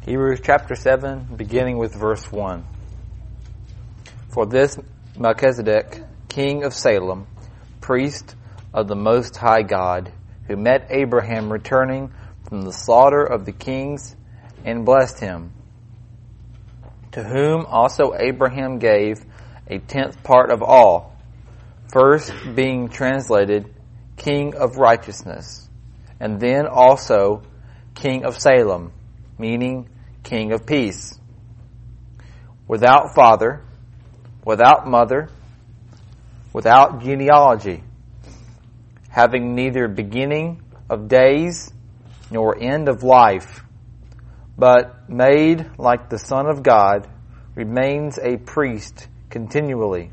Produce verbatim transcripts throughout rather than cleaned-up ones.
Hebrews chapter seven, beginning with verse one. For this Melchizedek, king of Salem, priest of the Most High God, who met Abraham returning from the slaughter of the kings and blessed him, to whom also Abraham gave a tenth part of all, first being translated King of Righteousness, and then also King of Salem, meaning King of Peace, without father, without mother, without genealogy, having neither beginning of days nor end of life, but made like the Son of God, remains a priest continually.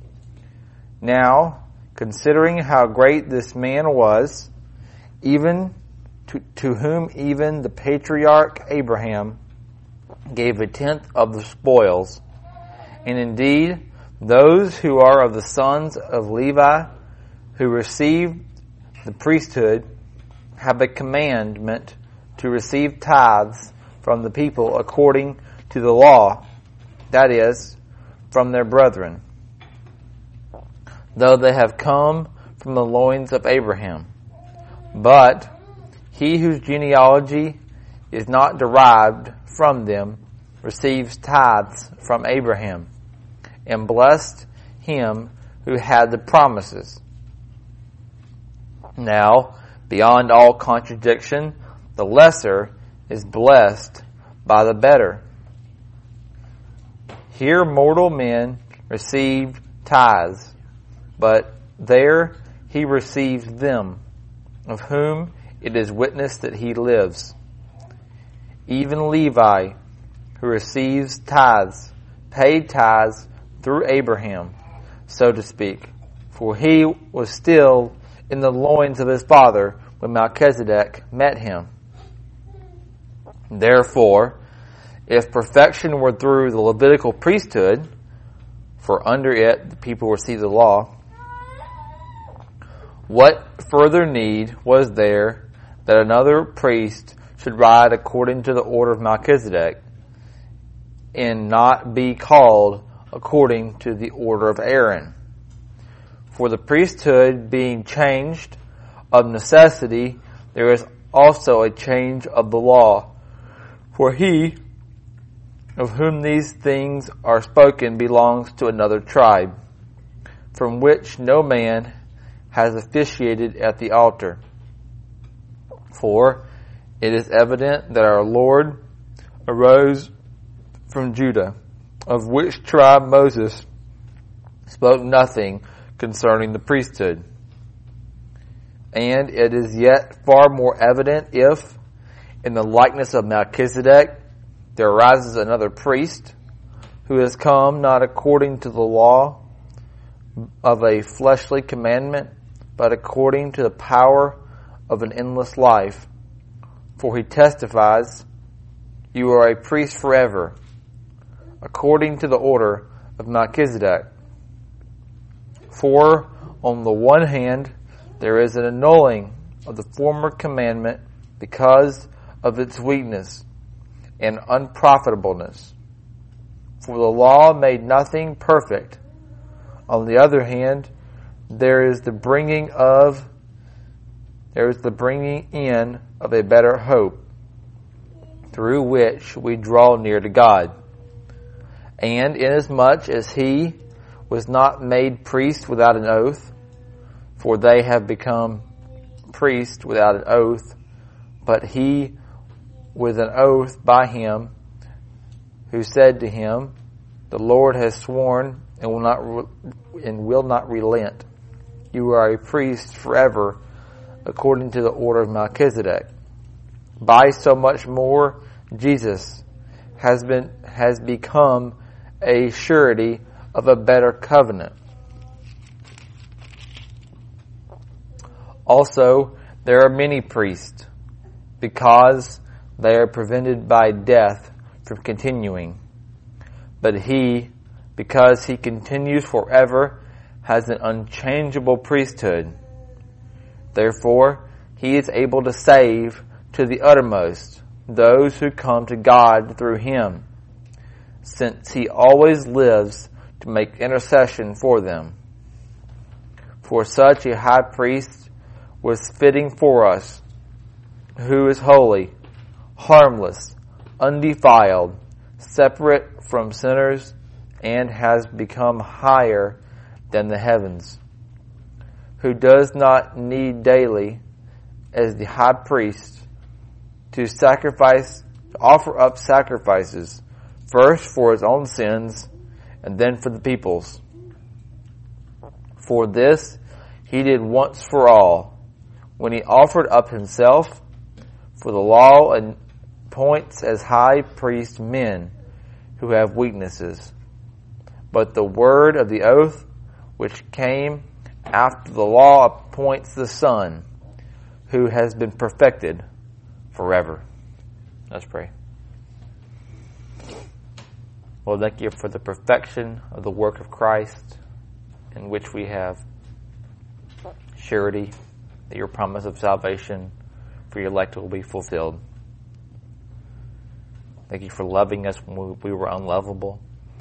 Now, considering how great this man was, even to, to whom even the patriarch Abraham gave a tenth of the spoils, and indeed those who are of the sons of Levi who receive the priesthood have a commandment to receive tithes from the people according to the law, that is, from their brethren, though they have come from the loins of Abraham. But he whose genealogy is not derived from them receives tithes from Abraham, and blessed him who had the promises. Now, beyond all contradiction, the lesser is blessed by the better. Here mortal men received tithes, but there he receives them, of whom it is witnessed that he lives. Even Levi, who receives tithes, paid tithes through Abraham, so to speak, for he was still in the loins of his father when Melchizedek met him. Therefore, if perfection were through the Levitical priesthood, for under it the people received the law, what further need was there that another priest should ride according to the order of Melchizedek, and not be called according to the order of Aaron? For the priesthood being changed of necessity, there is also a change of the law. For he of whom these things are spoken belongs to another tribe, from which no man has officiated at the altar. For it is evident that our Lord arose from Judah, of which tribe Moses spoke nothing concerning the priesthood. And it is yet far more evident if, in the likeness of Melchizedek, there arises another priest, who has come not according to the law of a fleshly commandment, but according to the power of an endless life. For he testifies, "You are a priest forever, according to the order of Melchizedek." For on the one hand, there is an annulling of the former commandment because of its weakness and unprofitableness. For the law made nothing perfect. On the other hand, there is the bringing of, there is the bringing in of a better hope, through which we draw near to God. And inasmuch as he was not made priest without an oath, for they have become priests without an oath, but he with an oath by him who said to him, "The Lord has sworn and will not re- and will not relent. You are a priest forever, according to the order of Melchizedek." By so much more, Jesus has been has become a surety of a better covenant. Also, there are many priests, because they are prevented by death from continuing. But he, because he continues forever, has an unchangeable priesthood. Therefore, he is able to save to the uttermost those who come to God through him, since he always lives to make intercession for them. For such a high priest was fitting for us, who is holy, harmless, undefiled, separate from sinners, and has become higher than the heavens, who does not need daily, as the high priest, to sacrifice, to offer up sacrifices, first for his own sins, and then for the people's. For this he did once for all, when he offered up himself. For the law appoints as high priest men who have weaknesses. But the word of the oath, which came after the law, appoints the Son, who has been perfected forever. Let's pray. Lord, thank you for the perfection of the work of Christ, in which we have surety that your promise of salvation for your elect will be fulfilled. Thank you for loving us when we were unlovable,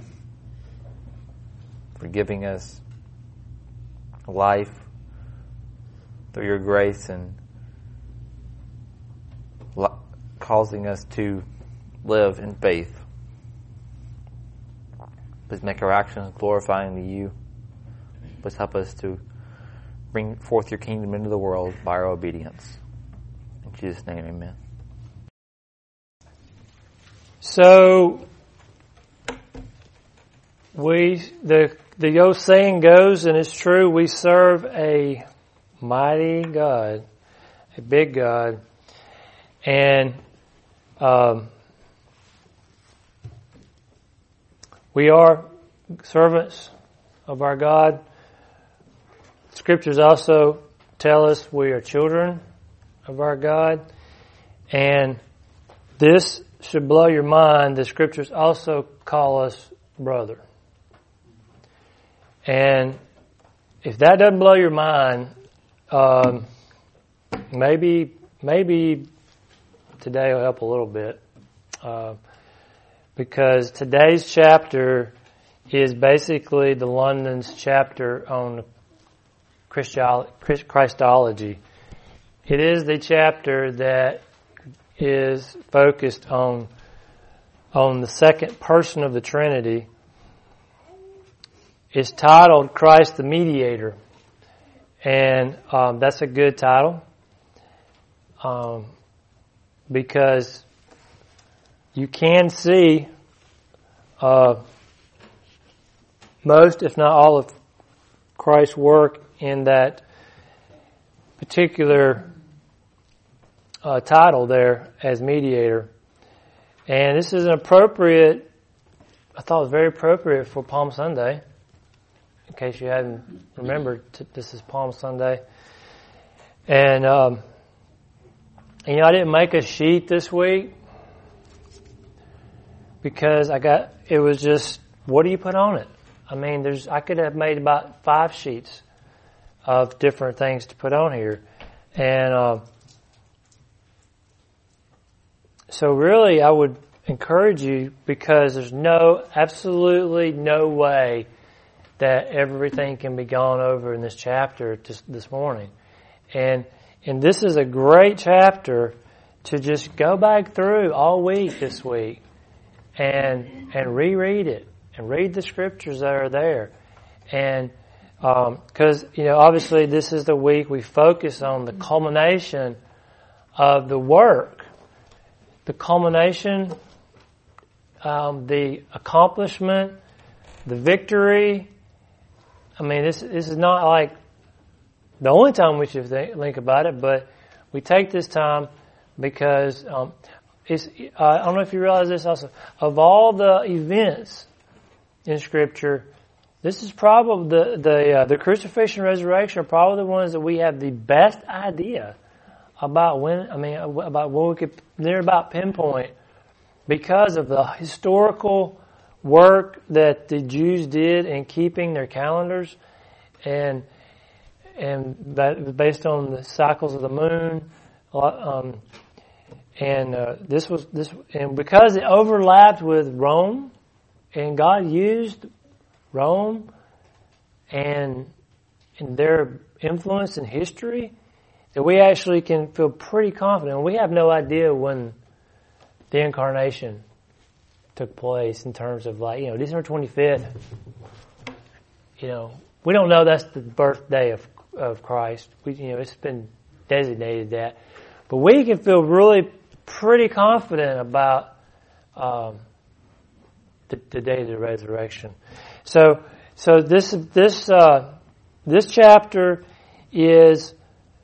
for giving us life through your grace and causing us to live in faith. Please make our actions glorifying to you. Please help us to bring forth your kingdom into the world by our obedience. In Jesus' name, amen. So, we the the old saying goes, and it's true, we serve a mighty God, a big God, and um, we are servants of our God. Scriptures also tell us we are children of our God, and this should blow your mind. The Scriptures also call us brother. And if that doesn't blow your mind, um, maybe maybe today will help a little bit, uh, because today's chapter is basically the London's chapter on Christology. It is the chapter that is focused on on the second person of the Trinity. It's titled Christ the Mediator, and um, that's a good title um, because you can see uh, most, if not all, of Christ's work in that particular uh, title there as mediator. And this is an appropriate, I thought it was very appropriate for Palm Sunday. In case you hadn't remembered, this is Palm Sunday. And, um, you know, I didn't make a sheet this week because I got, it was just, what do you put on it? I mean, there's, I could have made about five sheets of different things to put on here. And, uh, so really I would encourage you, because there's no, absolutely no way that everything can be gone over in this chapter this, this morning. And and this is a great chapter to just go back through all week this week and and reread it and read the scriptures that are there. And because, um, you know, obviously this is the week we focus on the culmination of the work, the culmination, um, the accomplishment, the victory. I mean, this this is not like the only time we should think, think about it, but we take this time because um, it's. Uh, I don't know if you realize this also. Of all the events in Scripture, this is probably the the uh, the crucifixion and resurrection are probably the ones that we have the best idea about when. I mean, about when we could near about pinpoint, because of the historical work that the Jews did in keeping their calendars, and and that was based on the cycles of the moon, um, and uh, this was this, and because it overlapped with Rome, and God used Rome and and their influence in history, that we actually can feel pretty confident. We have no idea when the incarnation took place in terms of, like, you know, December twenty-fifth. You know, we don't know that's the birthday of of Christ. We, you know, it's been designated that, but we can feel really pretty confident about um, the, the day of the resurrection. So, so this this uh, this chapter is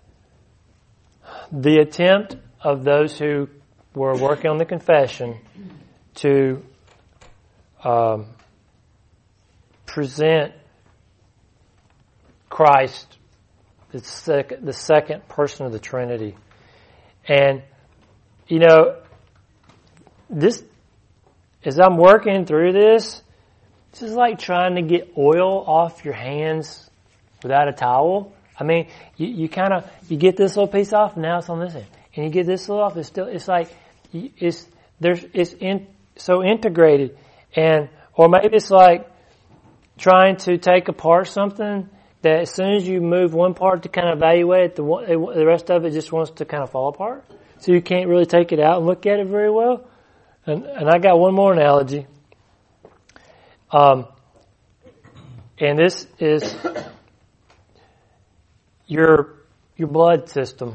the attempt of those who were working on the confession to um, present Christ, the second, the second person of the Trinity. And, you know, this, as I'm working through this, this is like trying to get oil off your hands without a towel. I mean, you, you kind of, you get this little piece off, and now it's on this end. And you get this little off, it's still, it's like, it's, there's, it's in, so integrated. And, or maybe it's like trying to take apart something that as soon as you move one part to kind of evaluate it, the, one, the rest of it just wants to kind of fall apart. So you can't really take it out and look at it very well. And, and I got one more analogy. Um, and this is your your blood system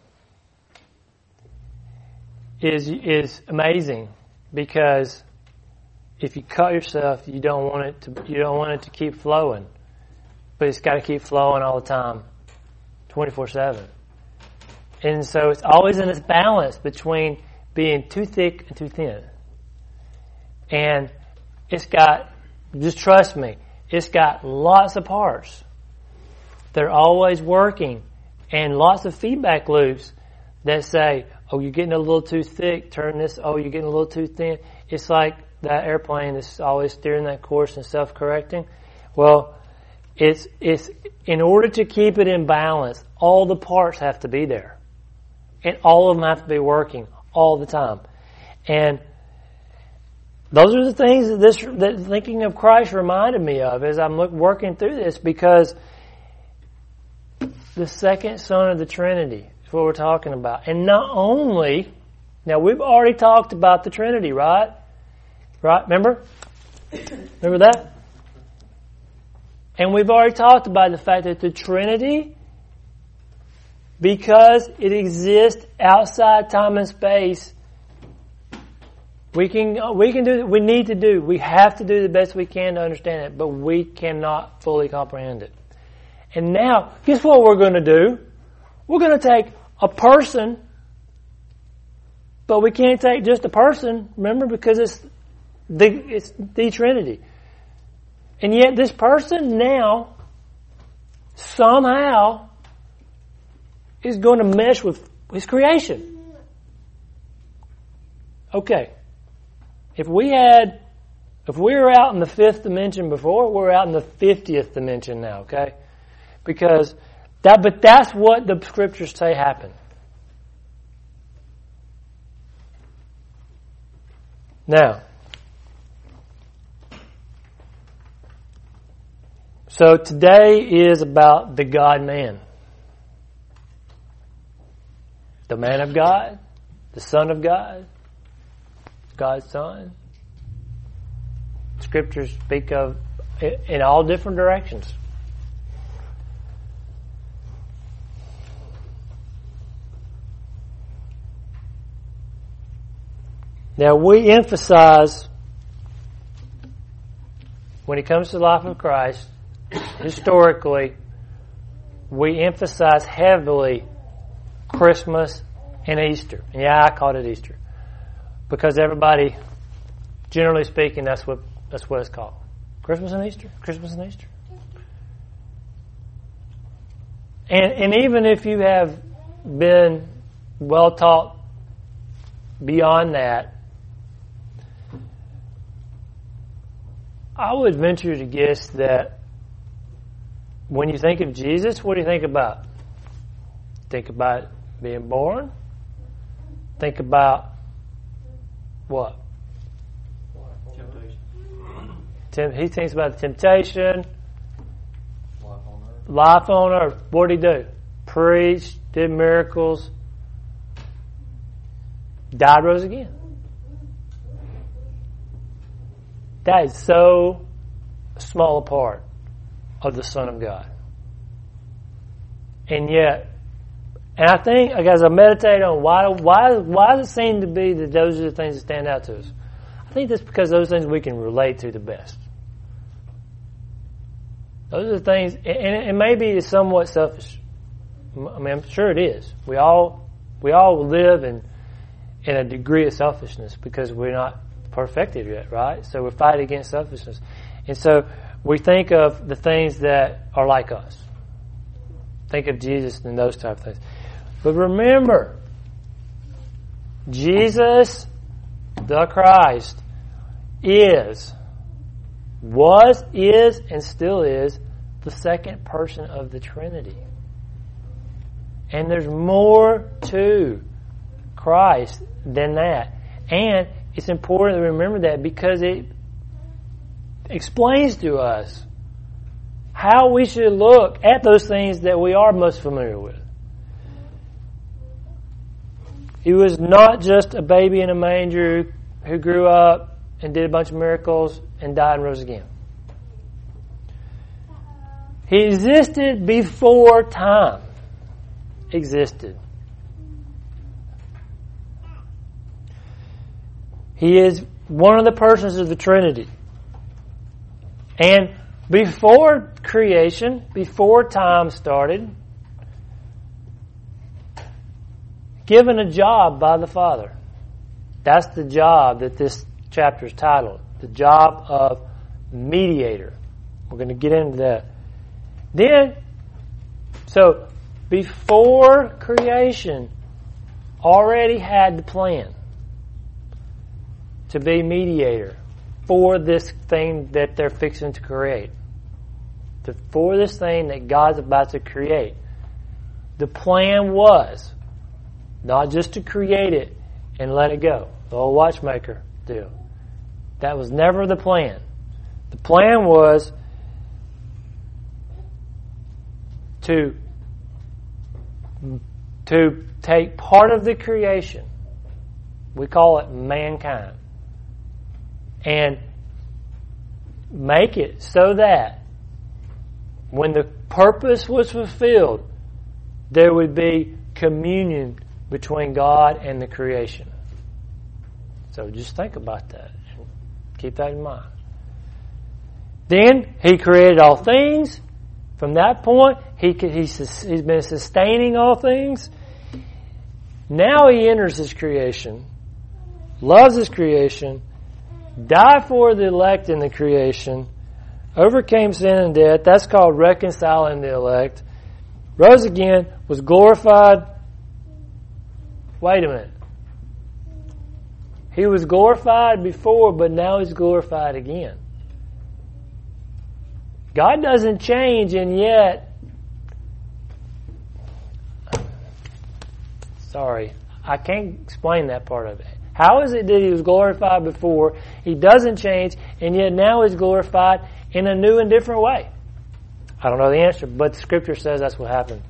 is is amazing, because if you cut yourself, you don't want it to you don't want it to keep flowing. But it's got to keep flowing all the time, twenty-four seven. And so it's always in this balance between being too thick and too thin. And it's got, just trust me, it's got lots of parts. They're always working, and lots of feedback loops that say, oh, you're getting a little too thick, turn this, oh, you're getting a little too thin. It's like that airplane that's always steering that course and self-correcting. Well, It's, it's, in order to keep it in balance, all the parts have to be there. And all of them have to be working all the time. And those are the things that this, that thinking of Christ reminded me of as I'm look, working through this, because the second Son of the Trinity is what we're talking about. And not only, now we've already talked about the Trinity, right? Right? Remember? Remember that? And we've already talked about the fact that the Trinity, because it exists outside time and space, we can we can do we need to do we have to do the best we can to understand it, but we cannot fully comprehend it. And now, guess what we're going to do? We're going to take a person, but we can't take just a person. Remember, because it's the it's the Trinity. And yet this person now, somehow, is going to mesh with his creation. Okay. If we had, if we were out in the fifth dimension before, we're out in the fiftieth dimension now, okay? Because that, but that's what the scriptures say happened. Now, so today is about the God-man. The man of God, the Son of God, God's Son. Scriptures speak of in all different directions. Now we emphasize, when it comes to the life of Christ, historically, we emphasize heavily Christmas and Easter. And yeah, I called it Easter. Because everybody, generally speaking, that's what that's what it's called. Christmas and Easter. Christmas and Easter. And and even if you have been well taught beyond that, I would venture to guess that when you think of Jesus, what do you think about? Think about being born. think about what? Temptation. He thinks about the temptation. Life on earth. Life on earth. What did he do? Preached, did miracles, died, rose again. That is so small a part of the Son of God. And yet, and I think, as I meditate on why, why, why does it seem to be that those are the things that stand out to us? I think that's because those things we can relate to the best. Those are the things, and it maybe it's somewhat selfish. I mean, I'm sure it is. We all, we all live in, in a degree of selfishness because we're not perfected yet, right? So we're fighting against selfishness. And so we think of the things that are like us. Think of Jesus and those type of things. But remember, Jesus, the Christ, is, was, is, and still is the second person of the Trinity. And there's more to Christ than that. And it's important to remember that because it explains to us how we should look at those things that we are most familiar with. He was not just a baby in a manger who grew up and did a bunch of miracles and died and rose again. He existed before time existed. He is one of the persons of the Trinity. And before creation, before time started, given a job by the Father. That's the job that this chapter is titled. The job of mediator. We're going to get into that. Then, so before creation, already had the plan to be mediator for this thing that they're fixing to create. To, for this thing that God's about to create. The plan was not just to create it and let it go. The old watchmaker deal. That was never the plan. The plan was to, to take part of the creation, we call it mankind, and make it so that when the purpose was fulfilled, there would be communion between God and the creation. So just think about that. Keep that in mind. Then He created all things. From that point, he could, he's, he's been sustaining all things. Now He enters His creation, loves His creation, died for the elect in the creation, overcame sin and death. That's called reconciling the elect. Rose again, was glorified. Wait a minute. He was glorified before, but now He's glorified again. God doesn't change, and yet, sorry, I can't explain that part of it. How is it that He was glorified before? He doesn't change, and yet now He's glorified in a new and different way. I don't know the answer, but the Scripture says that's what happened.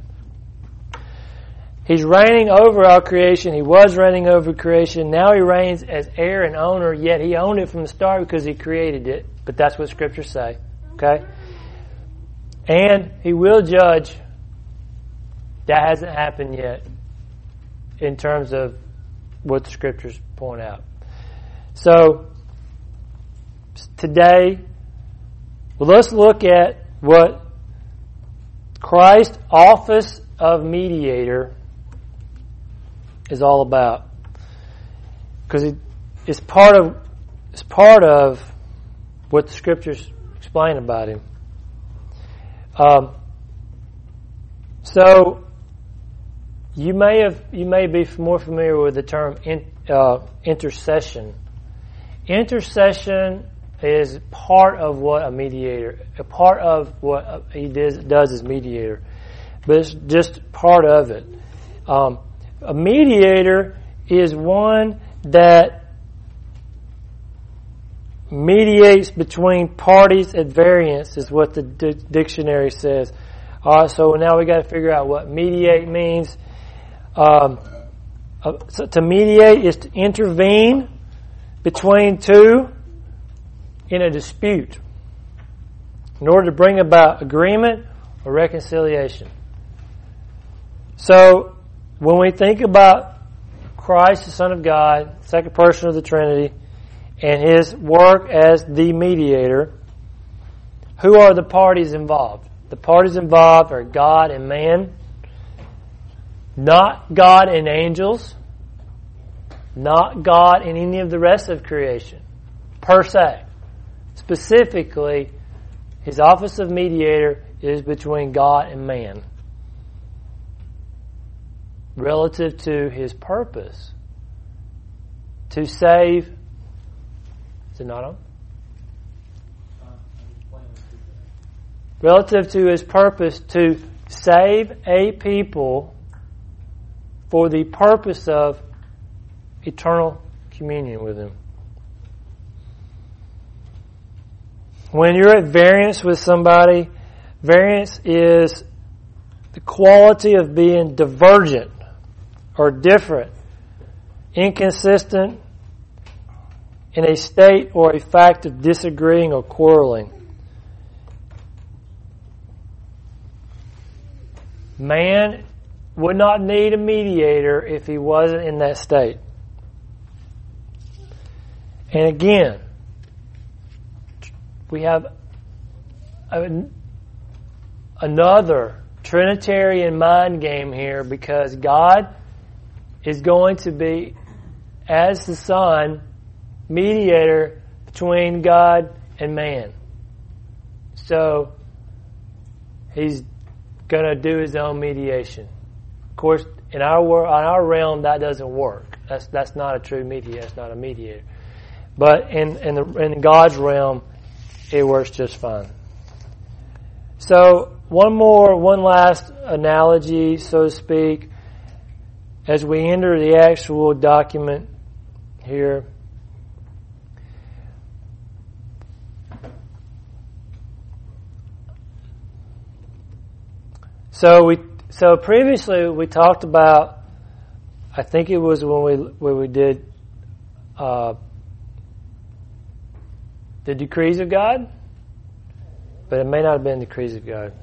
He's reigning over our creation. He was reigning over creation. Now He reigns as heir and owner, yet He owned it from the start because He created it. But that's what Scriptures say. Okay? And He will judge. That hasn't happened yet in terms of what the Scriptures point out. So, today, well, let's look at what Christ's office of mediator is all about, because it, it's part of it's part of what the Scriptures explain about Him. Um, so you may have you may be more familiar with the term in, uh, intercession. Intercession is part of what a mediator, a part of what he does, does as mediator, but it's just part of it. Um, a mediator is one that mediates between parties at variance, is what the d- dictionary says. All right, so now we got to figure out what mediate means. Um, uh, so to mediate is to intervene between two in a dispute in order to bring about agreement or reconciliation. So when we think about Christ, the Son of God, second person of the Trinity, and His work as the mediator, who are the parties involved? The parties involved are God and man, not God and angels, not God and any of the rest of creation, per se. Specifically, His office of mediator is between God and man, relative to His purpose to save. Is it not on? Relative to His purpose to save a people for the purpose of eternal communion with Him. When you're at variance with somebody, variance is the quality of being divergent or different, inconsistent, in a state or a fact of disagreeing or quarreling. Man would not need a mediator if he wasn't in that state. And again, we have a, another Trinitarian mind game here, because God is going to be, as the Son, mediator between God and man. So He's going to do His own mediation. Of course, in our world, in our realm, that doesn't work. That's that's not a true mediator. That's not a mediator. But in in, the, in God's realm, it works just fine. So one more, one last analogy, so to speak, as we enter the actual document here. So we so previously we talked about, I think it was when we when we did uh, the decrees of God, but it may not have been decrees of God.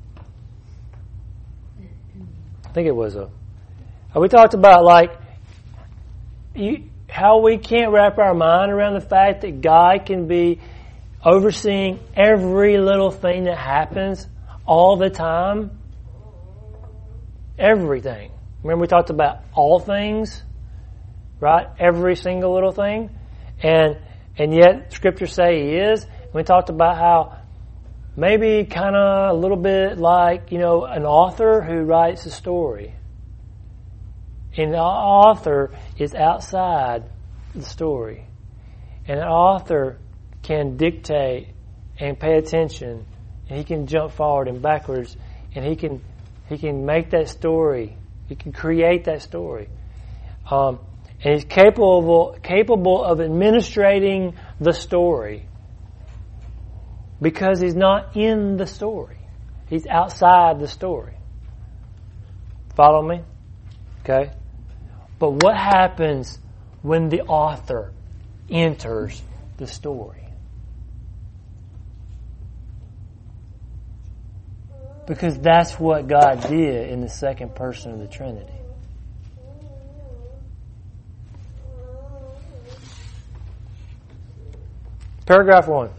I think it was a. We talked about like you, how we can't wrap our mind around the fact that God can be overseeing every little thing that happens all the time. Everything. Remember we talked about all things, right? Every single little thing. And and yet Scripture say He is. And we talked about how maybe kind of a little bit like, you know, an author who writes a story. And the author is outside the story. And an author can dictate and pay attention, and he can jump forward and backwards, and he can he can make that story. He can create that story. Um, and he's capable capable of administrating the story because he's not in the story. He's outside the story. Follow me? Okay? But what happens when the author enters the story? Because that's what God did in the second person of the Trinity. Paragraph one.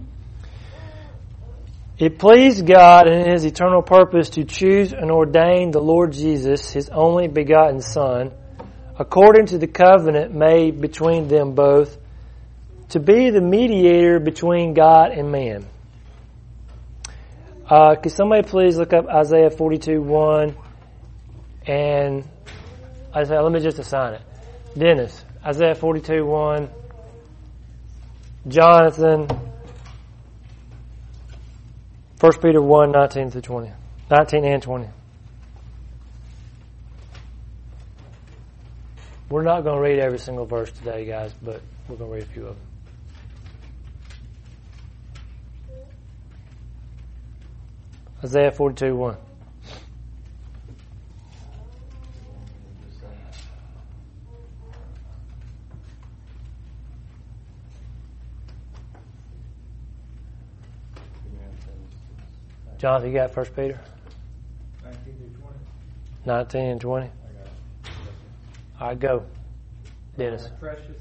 It pleased God in His eternal purpose to choose and ordain the Lord Jesus, His only begotten Son, according to the covenant made between them both, to be the mediator between God and man. Uh, could somebody please look up Isaiah forty-two one and Isaiah, let me just assign it. Dennis, Isaiah forty-two one, Jonathan, First Peter one nineteen through twenty, nineteen and twenty. We're not going to read every single verse today, guys, but we're going to read a few of them. Isaiah forty-two one. Jonathan, you got First Peter? nineteen through twenty. nineteen and twenty. I got it. All right, go. Dennis. Precious.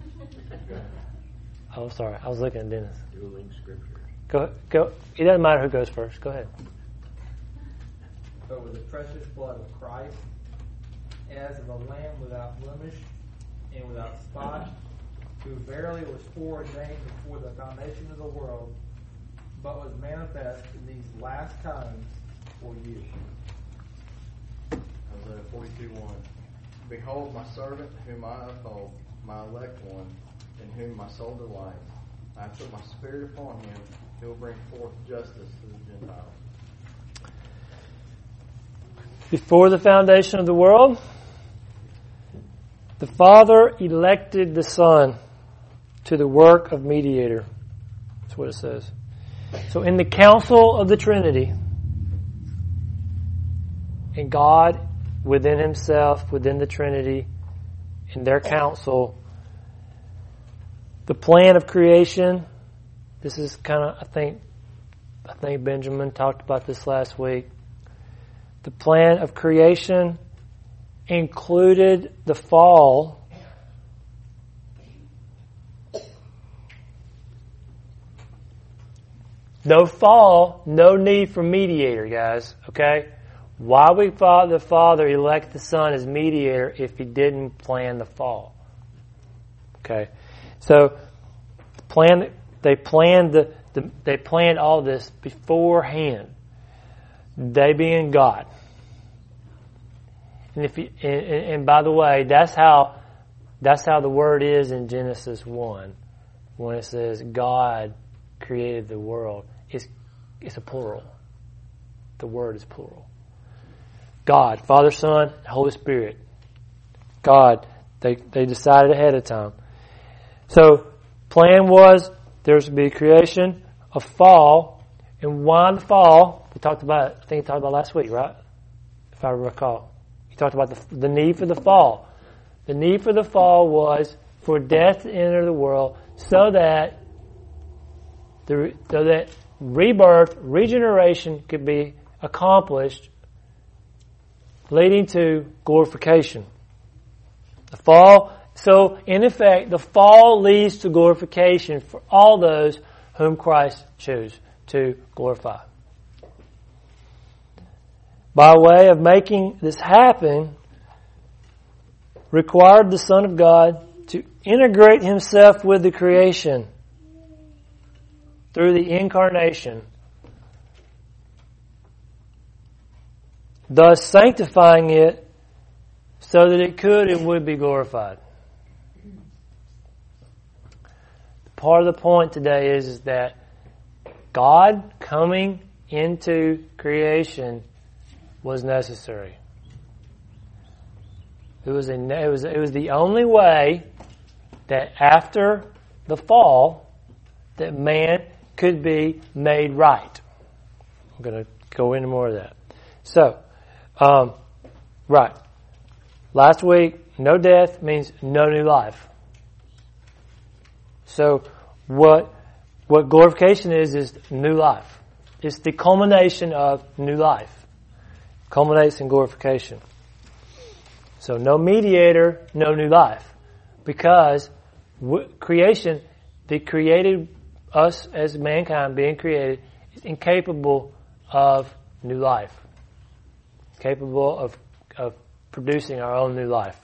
Oh, sorry. I was looking at Dennis. Dueling scriptures. Go, go. It doesn't matter who goes first. Go ahead. But with the precious blood of Christ, as of a lamb without blemish and without spot, who verily was foreordained before the foundation of the world, but was manifest in these last times for you. Isaiah forty-two one. Behold my servant whom I uphold, my elect one, in whom my soul delights. I have put my spirit upon him. He will bring forth justice to the Gentiles. Before the foundation of the world, the Father elected the Son to the work of mediator. That's what it says. So in the council of the Trinity, and God within himself, within the Trinity, in their council, the plan of creation, this is kind of, I think, I think Benjamin talked about this last week. The plan of creation included the fall. No fall, no need for mediator, guys. Okay? Why would the Father elect the Son as mediator if he didn't plan the fall? Okay. So, plan, they planned the, the they planned all this beforehand. They being God. And if you, and, and by the way, that's how that's how the word is in Genesis one, when it says God created the world. It's it's a plural. The word is plural. God, Father, Son, Holy Spirit. God, they they decided ahead of time. So, plan was there's to be creation, a fall, and why the fall? We talked about it, I think we talked about it last week, right? If I recall. We talked about the, the need for the fall. The need for the fall was for death to enter the world so that the so that rebirth, regeneration could be accomplished, leading to glorification. The fall, so in effect, the fall leads to glorification for all those whom Christ chose to glorify. By way of making this happen, required the Son of God to integrate himself with the creation through the incarnation, thus sanctifying it so that it could and would be glorified. Part of the point today is, is that God coming into creation was necessary. It was, a, it was, it was the only way that after the fall that man could be made right. I'm going to go into more of that. So, um, right. Last week, no death means no new life. So, what what glorification is, is new life. It's the culmination of new life. Culminates in glorification. So, no mediator, no new life. Because w- creation, the created, us as mankind being created, is incapable of new life. Capable of, of producing our own new life.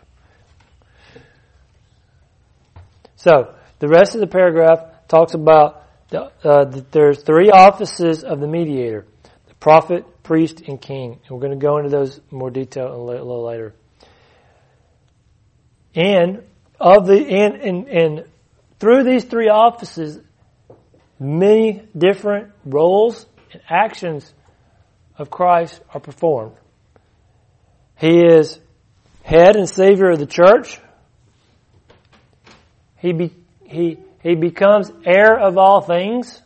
So, the rest of the paragraph talks about the, uh, that there's three offices of the mediator: the prophet, priest, and king. And we're going to go into those in more detail a little later. And of the and, and and through these three offices, many different roles and actions of Christ are performed. He is head and savior of the church, he be, he he becomes heir of all things.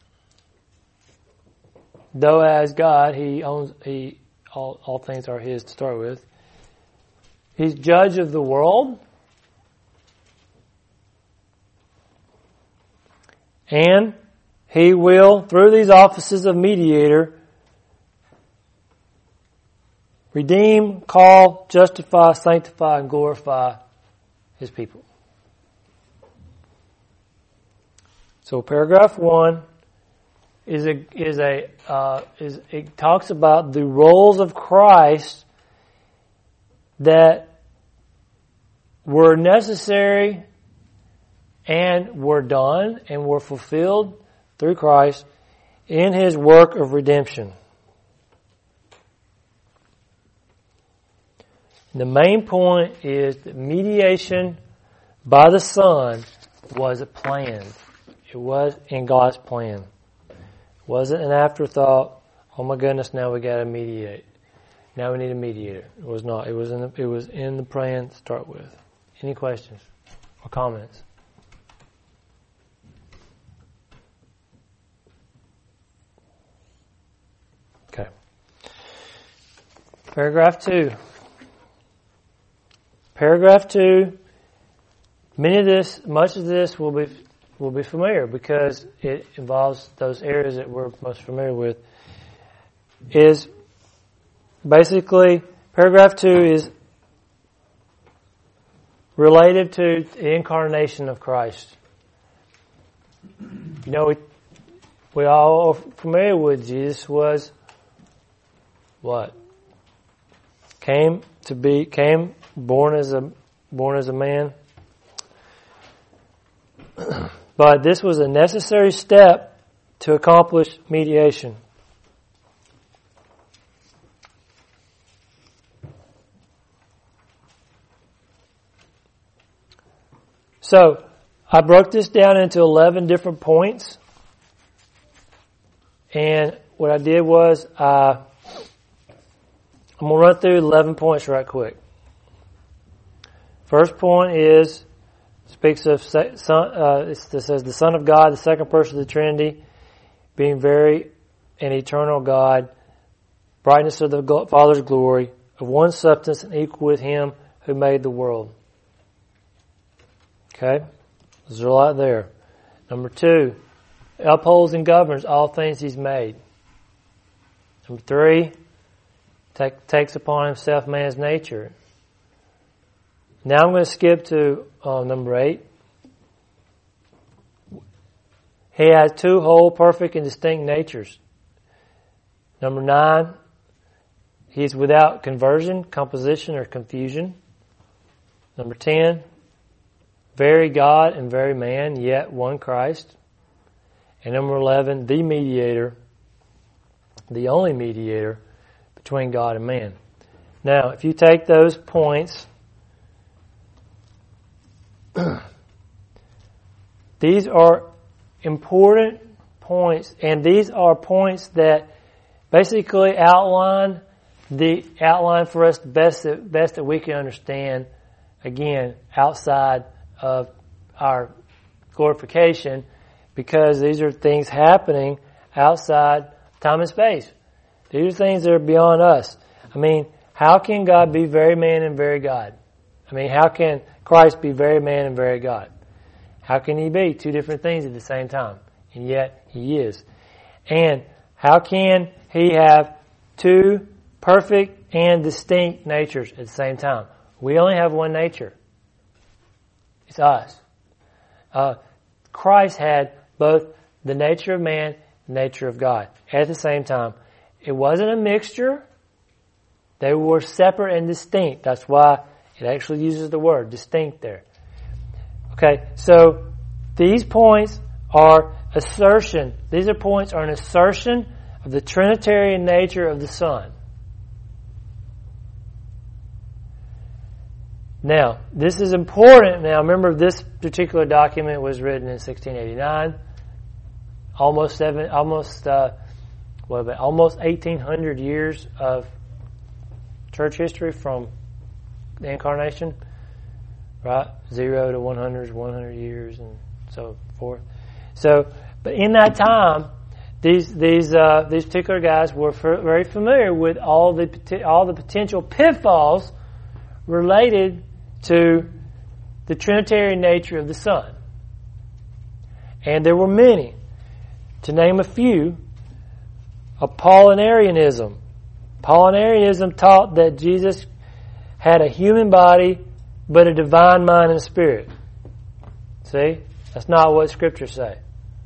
Though as God, he owns he all all things are his to start with. He's judge of the world. And he will, through these offices of mediator, redeem, call, justify, sanctify, and glorify his people. So paragraph one is a is a uh, is it talks about the roles of Christ that were necessary and were done and were fulfilled through Christ in his work of redemption. The main point is that mediation by the Son was a plan. It was in God's plan. It wasn't an afterthought. Oh my goodness, now we got to mediate. Now we need a mediator. It was not. It was in the, it was in the plan to start with. Any questions or comments? Okay. Paragraph two. Paragraph two. Many of this, much of this will be will be familiar because it involves those areas that we're most familiar with. Is basically paragraph two is related to the incarnation of Christ. You know, we we all are familiar with Jesus was what? Came to be came born as a born as a man. But this was a necessary step to accomplish mediation. So, I broke this down into eleven different points. And what I did was, uh, I'm going to run through eleven points right quick. First point is, speaks of, son, uh, it says the Son of God, the second person of the Trinity, being very and eternal God, brightness of the Father's glory, of one substance and equal with Him who made the world. Okay? There's a lot there. Number two, upholds and governs all things He's made. Number three, take, takes upon Himself man's nature. Now I'm going to skip to uh, number eight. He has two whole, perfect, and distinct natures. Number nine, He is without conversion, composition, or confusion. Number ten, very God and very man, yet one Christ. And number eleven, the mediator, the only mediator between God and man. Now, if you take those points, these are important points, and these are points that basically outline the outline for us the best that, best that we can understand, again, outside of our glorification, because these are things happening outside time and space. These are things that are beyond us. I mean, how can God be very man and very God? I mean, how can Christ be very man and very God? How can He be two different things at the same time? And yet He is. And how can He have two perfect and distinct natures at the same time? We only have one nature. It's us. Uh, Christ had both the nature of man and the nature of God at the same time. It wasn't a mixture. They were separate and distinct. That's why it actually uses the word distinct there. Okay, so these points are assertion. These are points are an assertion of the Trinitarian nature of the Son. Now, this is important. Now, remember, this particular document was written in sixteen eighty-nine. Almost seven, almost uh, what about almost eighteen hundred years of church history from the incarnation, right? Zero to one hundred is one hundred years, and so forth. So, but in that time, these these uh, these particular guys were f- very familiar with all the all the potential pitfalls related to the Trinitarian nature of the Son, and there were many. To name a few, Apollinarianism. Apollinarianism taught that Jesus had a human body, but a divine mind and spirit. See? That's not what Scripture say.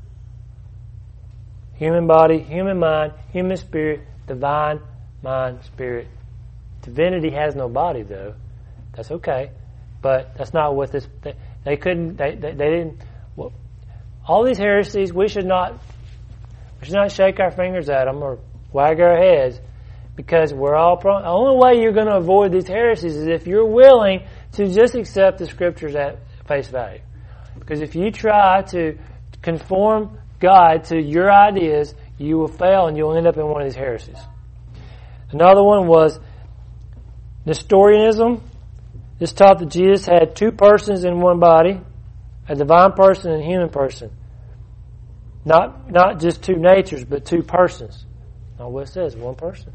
Human body, human mind, human spirit, divine mind, spirit. Divinity has no body, though. That's okay. But that's not what this... They, they couldn't... They, they, they didn't... Well, all these heresies, we should not... We should not shake our fingers at them or wag our heads, because we're all prone. The only way you're going to avoid these heresies is if you're willing to just accept the Scriptures at face value. Because if you try to conform God to your ideas, you will fail and you'll end up in one of these heresies. Another one was Nestorianism. This taught that Jesus had two persons in one body, a divine person and a human person. Not not just two natures, but two persons. Not what it says, one person.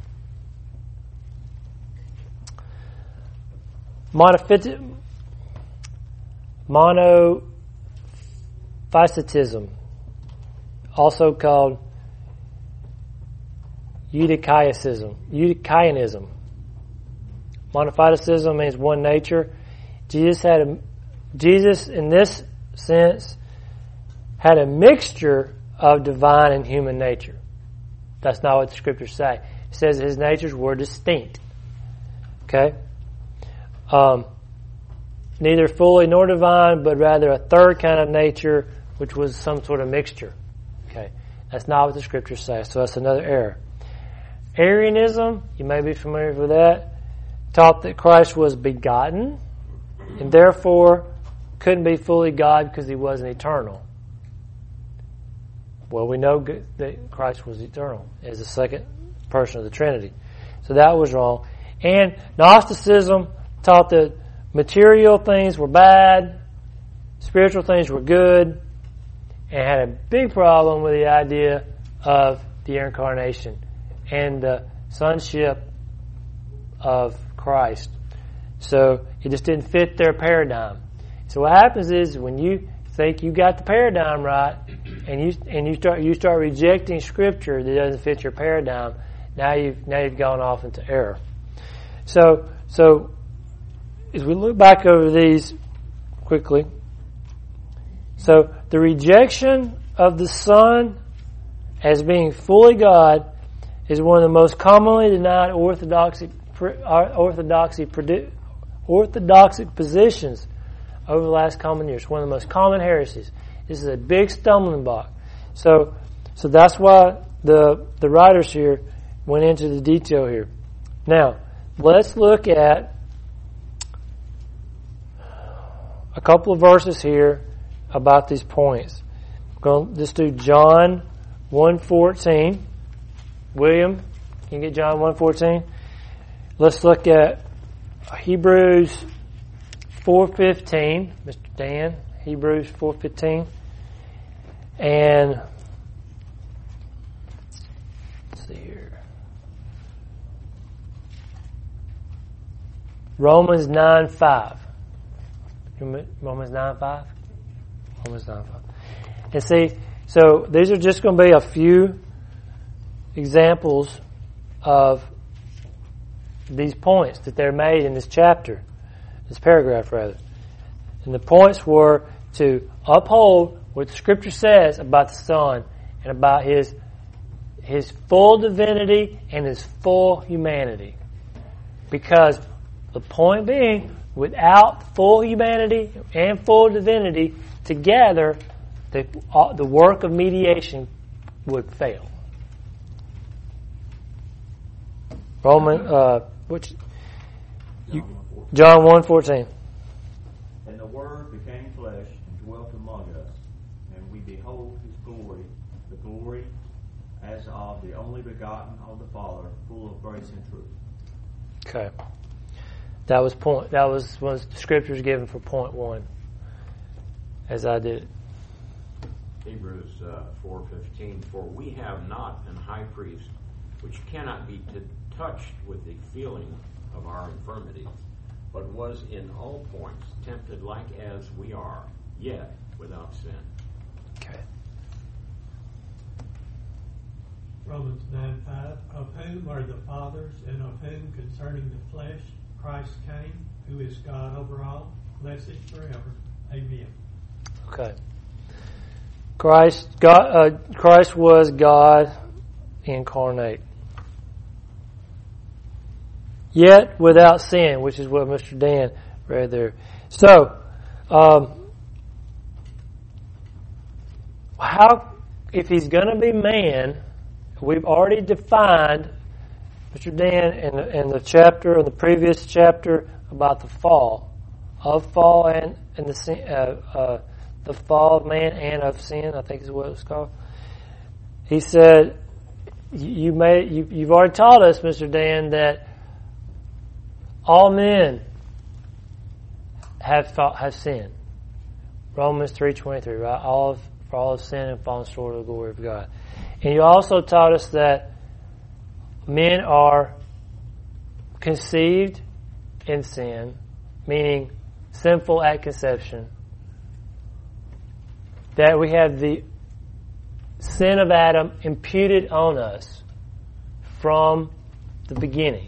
Monophysitism, monophysitism, also called Eutychianism. Eutychianism. Monophysitism means one nature. Jesus had a, Jesus, in this sense, had a mixture of divine and human nature. That's not what the Scriptures say. It says his natures were distinct. Okay? Um, neither fully nor divine, but rather a third kind of nature, which was some sort of mixture. Okay? That's not what the Scriptures say, so that's another error. Arianism, you may be familiar with that, taught that Christ was begotten, and therefore couldn't be fully God because he wasn't eternal. Well, we know that Christ was eternal as the second person of the Trinity. So that was wrong. And Gnosticism taught that material things were bad, spiritual things were good, and had a big problem with the idea of the incarnation and the sonship of Christ. So it just didn't fit their paradigm. So what happens is when you think you got the paradigm right, and you and you start you start rejecting Scripture that doesn't fit your paradigm, now you've now you've gone off into error. So so as we look back over these quickly, so the rejection of the Son as being fully God is one of the most commonly denied orthodoxy orthodoxy orthodoxic positions over the last common years. One of the most common heresies. This is a big stumbling block. So, so that's why the the writers here went into the detail here. Now, let's look at a couple of verses here about these points. We're going to just do John one fourteen. William, can you get John one fourteen? Let's look at Hebrews four fifteen. Mister Dan, Hebrews four fifteen. And let's see here. Romans nine five. Romans nine five? Romans nine five. And see, so these are just going to be a few examples of these points that they're made in this chapter, this paragraph rather. And the points were to uphold what the Scripture says about the Son and about His His full divinity and His full humanity. Because the point being, without full humanity and full divinity together, the, uh, the work of mediation would fail. Roman, uh, which you, John one fourteen. And the Word became flesh and dwelt among us, and we behold His glory, the glory as of the only begotten of the Father, full of grace and truth. Okay. That was point. That was one of the scriptures given for point one. As I did it. Hebrews uh, four fifteen. For we have not an high priest which cannot be t- touched with the feeling of our infirmities, but was in all points tempted like as we are, yet without sin. Okay. Romans nine five, of whom are the fathers, and of whom concerning the flesh Christ came, who is God over all, blessed forever. Amen. Okay. Christ, God, uh, Christ was God incarnate. Yet without sin, which is what Mister Dan read there. So, um, how, if he's going to be man, we've already defined, Mister Dan, in the, in the chapter, in the previous chapter about the fall, of fall and, and the sin, uh, uh, the fall of man and of sin, I think is what it's called. He said, you may, you, you've already taught us, Mister Dan, that all men have thought, have sinned. Romans three twenty-three, right? All of, for all have sinned and fallen short of the glory of God. And you also taught us that men are conceived in sin, meaning sinful at conception. That we have the sin of Adam imputed on us from the beginning.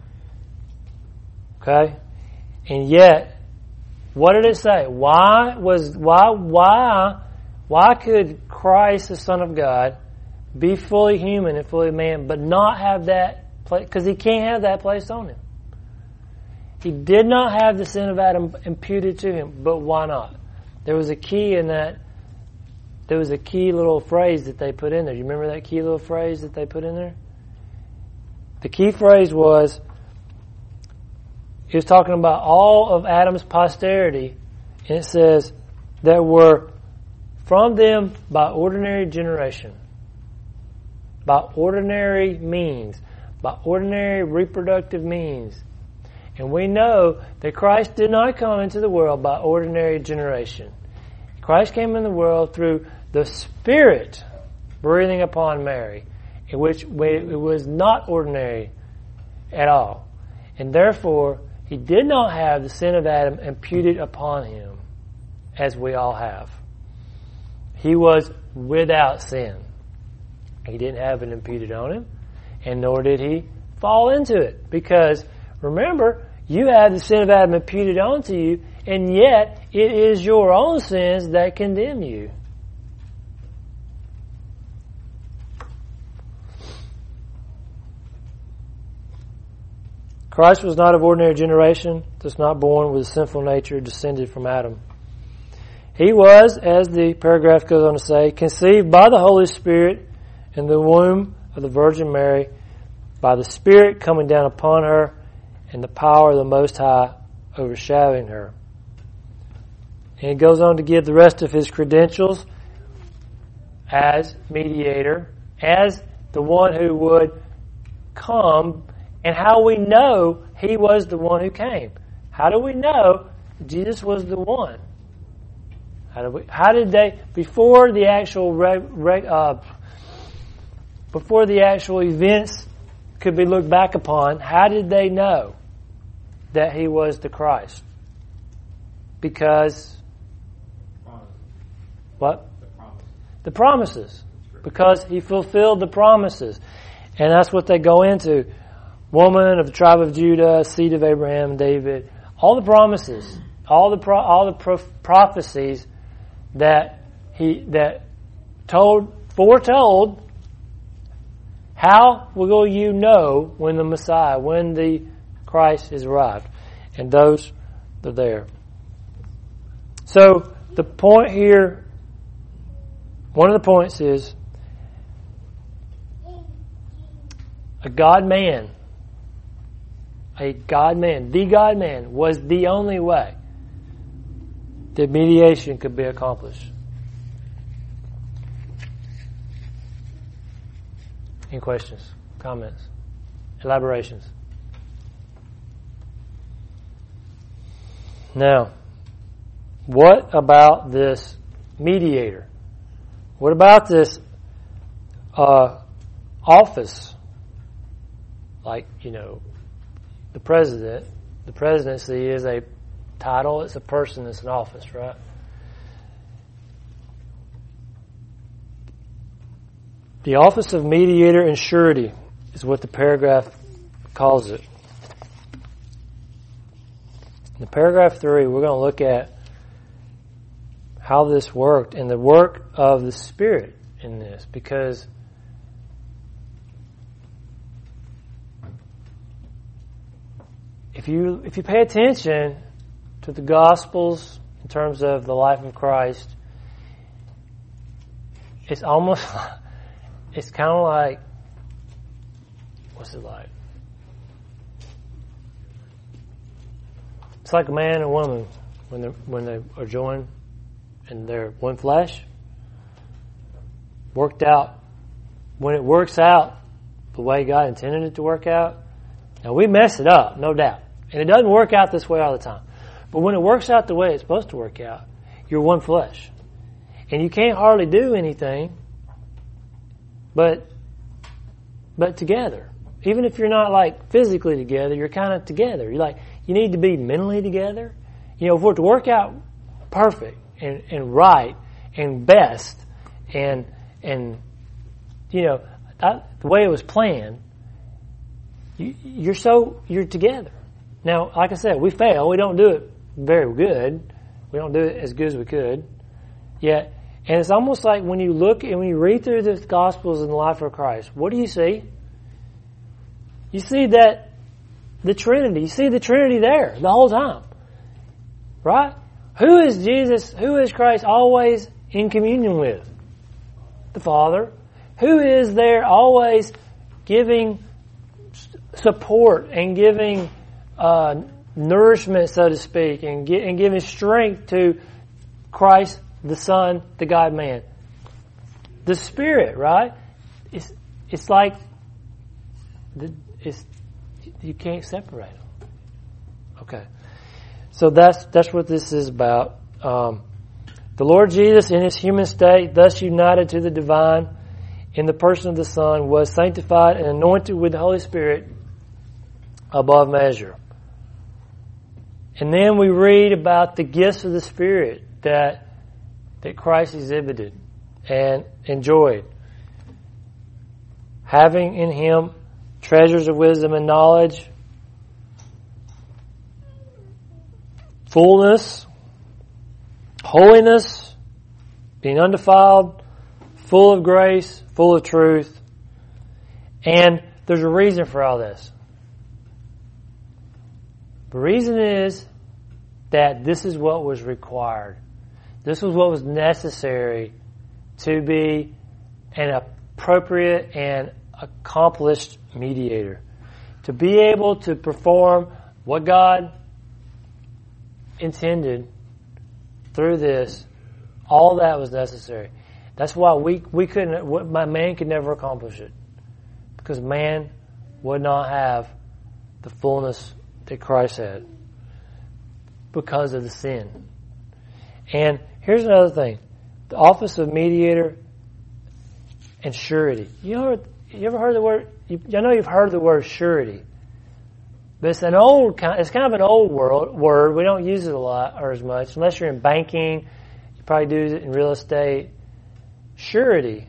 Okay? And yet, what did it say? Why was why why why could Christ, the Son of God, be fully human and fully man, but not have that place? Because he can't have that placed on him. He did not have the sin of Adam imputed to him, but why not? There was a key in that. There was a key little phrase that they put in there. Do you remember that key little phrase that they put in there? The key phrase was, he was talking about all of Adam's posterity, and it says, that were from them by ordinary generation, by ordinary means, by ordinary reproductive means. And we know that Christ did not come into the world by ordinary generation. Christ came in the world through the Spirit breathing upon Mary, in which it was not ordinary at all. And therefore, he did not have the sin of Adam imputed upon him, as we all have. He was without sin. He didn't have it imputed on him, and nor did he fall into it. Because, remember, you had the sin of Adam imputed onto you, and yet it is your own sins that condemn you. Christ was not of ordinary generation, thus not born with a sinful nature, descended from Adam. He was, as the paragraph goes on to say, conceived by the Holy Spirit in the womb of the Virgin Mary, by the Spirit coming down upon her, and the power of the Most High overshadowing her. And he goes on to give the rest of his credentials as mediator, as the one who would come, and how we know he was the one who came. How do we know Jesus was the one? How did we? How did they before the actual reg, reg, uh, before the actual events could be looked back upon? How did they know that he was the Christ? Because what? The promise. The promises. Because he fulfilled the promises, and that's what they go into. Woman of the tribe of Judah, seed of Abraham, David, all the promises, all the pro, all the pro, prophecies that he that told foretold. How will you know when the Messiah, when the Christ is arrived? And those are there. So the point here, one of the points is a God-man. A God-man, the God-man, was the only way that mediation could be accomplished. Any questions, comments, elaborations? Now, what about this mediator? What about this uh, office? Like, you know, the president. The presidency is a title. It's a person. It's an office, right? The office of mediator and surety is what the paragraph calls it. In paragraph three, we're going to look at how this worked and the work of the Spirit in this, because if you if you pay attention to the Gospels in terms of the life of Christ, it's almost it's kind of like, what's it like? It's like a man and a woman when they when they are joined and they're one flesh. Worked out. When it works out the way God intended it to work out. Now we mess it up, no doubt. And it doesn't work out this way all the time. But when it works out the way it's supposed to work out, you're one flesh. And you can't hardly do anything but but together. Even if you're not like physically together, you're kind of together. You're like, you need to be mentally together. You know, for it to work out perfect and, and right and best and, and you know, that, the way it was planned, you, you're so, you're together. Now, like I said, we fail. We don't do it very good. We don't do it as good as we could. Yet, and it's almost like when you look and when you read through the Gospels and the life of Christ, what do you see? You see that the Trinity. You see the Trinity there the whole time. Right? Who is Jesus, who is Christ always in communion with? The Father. Who is there always giving support and giving uh, nourishment, so to speak, and, gi- and giving strength to Christ, the Son, the God-man? The Spirit, right? It's it's like the, it's you can't separate them. Okay, so that's that's what this is about. Um, the Lord Jesus, in His human state, thus united to the divine in the person of the Son, was sanctified and anointed with the Holy Spirit above measure. And then we read about the gifts of the Spirit that that Christ exhibited and enjoyed. Having in Him treasures of wisdom and knowledge, fullness, holiness, being undefiled, full of grace, full of truth. And there's a reason for all this. The reason is that this is what was required. This was what was necessary to be an appropriate and accomplished mediator. To be able to perform what God intended through this, all that was necessary. That's why we we couldn't, my man could never accomplish it. Because man would not have the fullness that Christ had because of the sin. And here's another thing. The office of mediator and surety. You know, you ever heard the word, you, I know you've heard the word surety. But it's an old kind, it's kind of an old word, word. We don't use it a lot or as much. Unless you're in banking, you probably do it in real estate. Surety.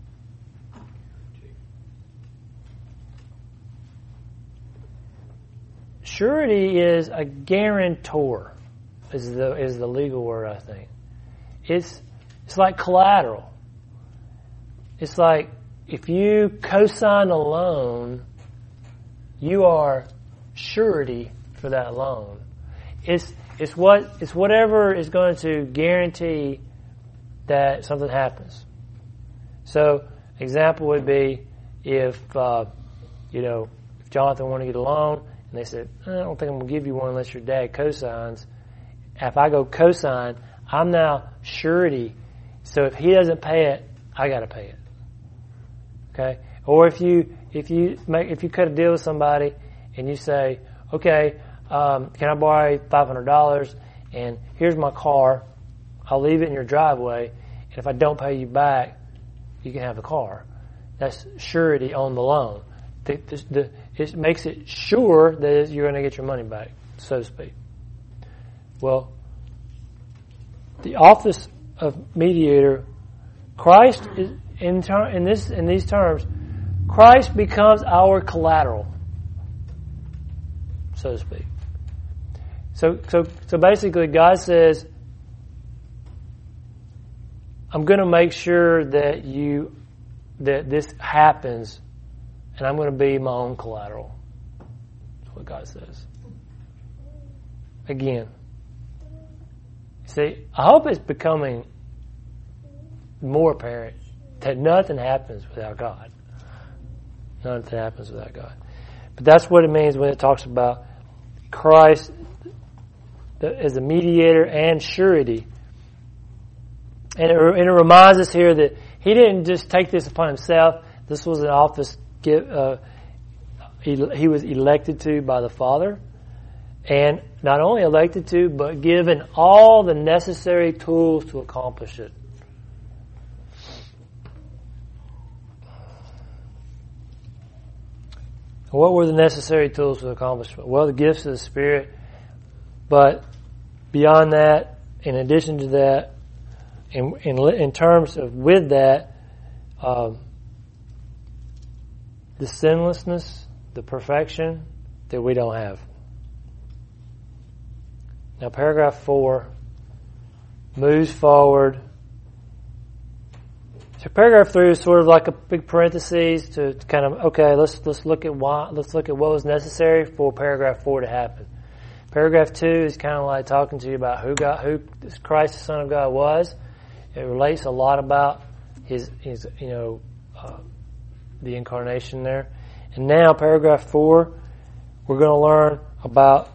Surety is a guarantor, is the is the legal word, I think. It's it's like collateral. It's like if you co-sign a loan, you are surety for that loan. It's it's what it's whatever is going to guarantee that something happens. So, example would be if uh, you know if Jonathan wanted to get a loan and they said, I don't think I'm going to give you one unless your dad co-signs. If I go co-sign, I'm now surety. So if he doesn't pay it, I got to pay it. Okay? Or if you if you make if you cut a deal with somebody and you say, okay, um, can I borrow five hundred dollars? and here's my car. I'll leave it in your driveway, and if I don't pay you back, you can have the car. That's surety on the loan. The, the, the, it makes it sure that you're going to get your money back, so to speak. Well, the office of mediator, Christ is in ter- in this in these terms, Christ becomes our collateral, so to speak. So so so basically, God says, I'm going to make sure that you that this happens, and I'm going to be my own collateral. That's what God says. Again, see, I hope it's becoming more apparent that nothing happens without God. Nothing happens without God. But that's what it means when it talks about Christ as a mediator and surety. And it, and it reminds us here that He didn't just take this upon Himself. This was an office give, uh, he, he was elected to by the Father. And not only elected to, but given all the necessary tools to accomplish it. What were the necessary tools for accomplishment? Well, the gifts of the Spirit. But beyond that, in addition to that, in in, in terms of with that, um, the sinlessness, the perfection that we don't have. Now, paragraph four moves forward. So, paragraph three is sort of like a big parenthesis to, to kind of okay. Let's let's look at why. Let's look at what was necessary for paragraph four to happen. Paragraph two is kind of like talking to you about who God, who Christ, the Son of God, was. It relates a lot about his his you know uh, the incarnation there. And now, paragraph four, we're going to learn about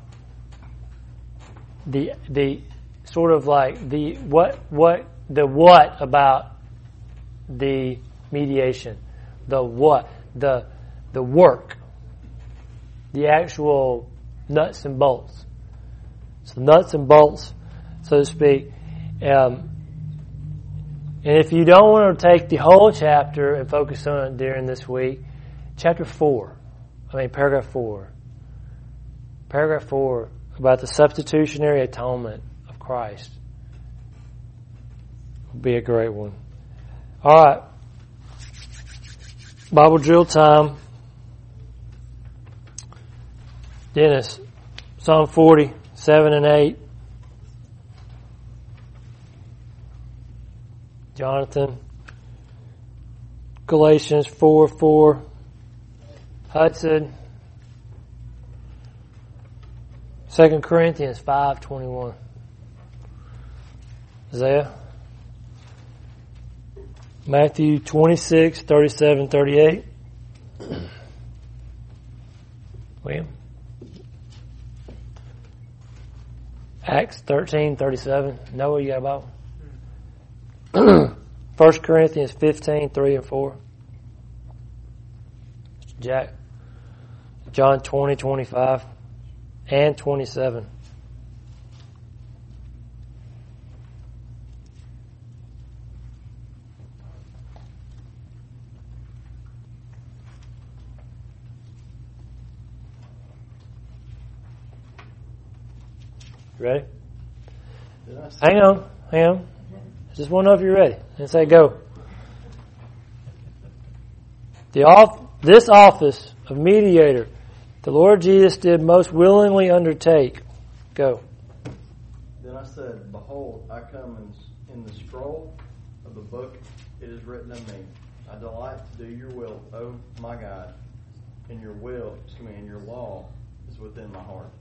the the sort of like the what what the what about the mediation, the what the the work, the actual nuts and bolts. So nuts and bolts, so to speak. Um, and if you don't want to take the whole chapter and focus on it during this week, chapter four, I mean paragraph four, paragraph four. About the substitutionary atonement of Christ would be a great one. All right. Bible drill time. Dennis, Psalm forty, seven and eight. Jonathan, Galatians four, four. Hudson, Second Corinthians five twenty-one. Isaiah. Matthew twenty-six, thirty-seven, thirty-eight. William. Acts thirteen, thirty-seven. Noah, you got a Bible? First Corinthians fifteen, three and four. Jack. John twenty, twenty-five. And twenty-seven. You ready? Hang on, hang on. I just want to know if you're ready. And say go. The off, this office of mediator, the Lord Jesus did most willingly undertake. Go. Then I said, Behold, I come in, in the scroll of the book it is written of me. I delight to do your will, O my God, and your will, excuse me, and your law is within my heart.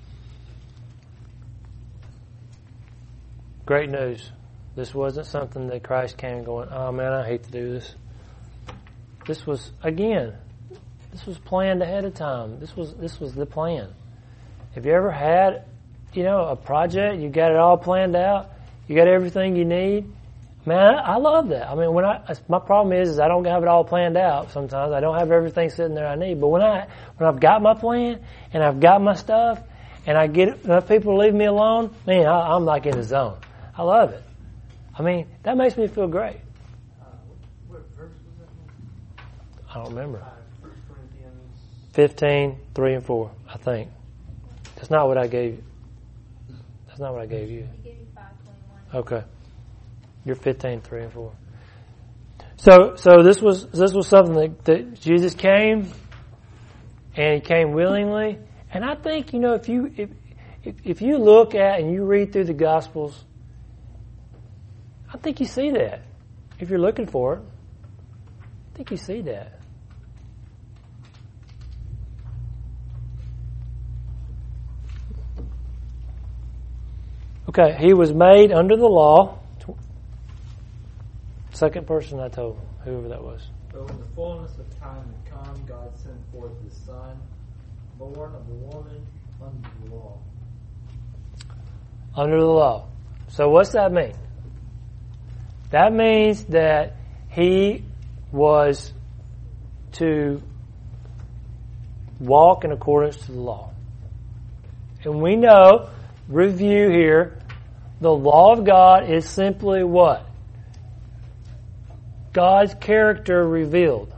Great news. This wasn't something that Christ came going, oh man, I hate to do this. This was, again, this was planned ahead of time. This was this was the plan. Have you ever had, you know, a project, you got it all planned out, you got everything you need? Man, I, I love that. I mean, when I my problem is, is I don't have it all planned out sometimes. I don't have everything sitting there I need. But when I when I've got my plan and I've got my stuff and I get enough people to leave me alone, man, I, I'm like in the zone. I love it. I mean, that makes me feel great. Uh, what verse was that? I don't remember. Uh, First Corinthians. fifteen, three and four, I think. That's not what I gave you. That's not what I gave you. I gave you five twenty-one. Okay. You're fifteen, three and four. So, so this was this was something that, that Jesus came, and He came willingly. And I think, you know, if you if, if if you look at and you read through the Gospels, I think you see that. If you're looking for it, I think you see that. Okay, He was made under the law. Second person I told, whoever that was. But when the fullness of time had come, God sent forth His Son, born of a woman under the law. Under the law. So what's that mean? That means that He was to walk in accordance to the law. And we know, review here, the law of God is simply what? God's character revealed.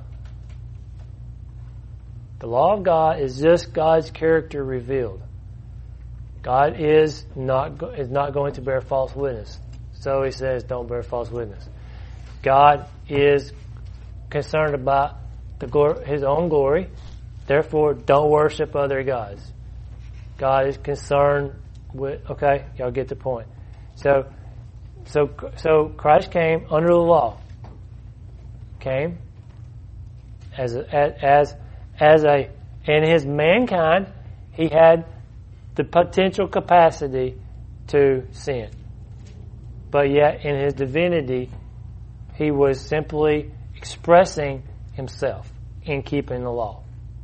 The law of God is just God's character revealed. God is not is not going to bear false witness. So He says, don't bear false witness. God is concerned about the glory, His own glory. Therefore, don't worship other gods. God is concerned with, okay, y'all get the point. So, so, so Christ came under the law. Came as a, as as a in His mankind, He had the potential capacity to sin, but yet in His divinity, He was simply expressing Himself in keeping the law.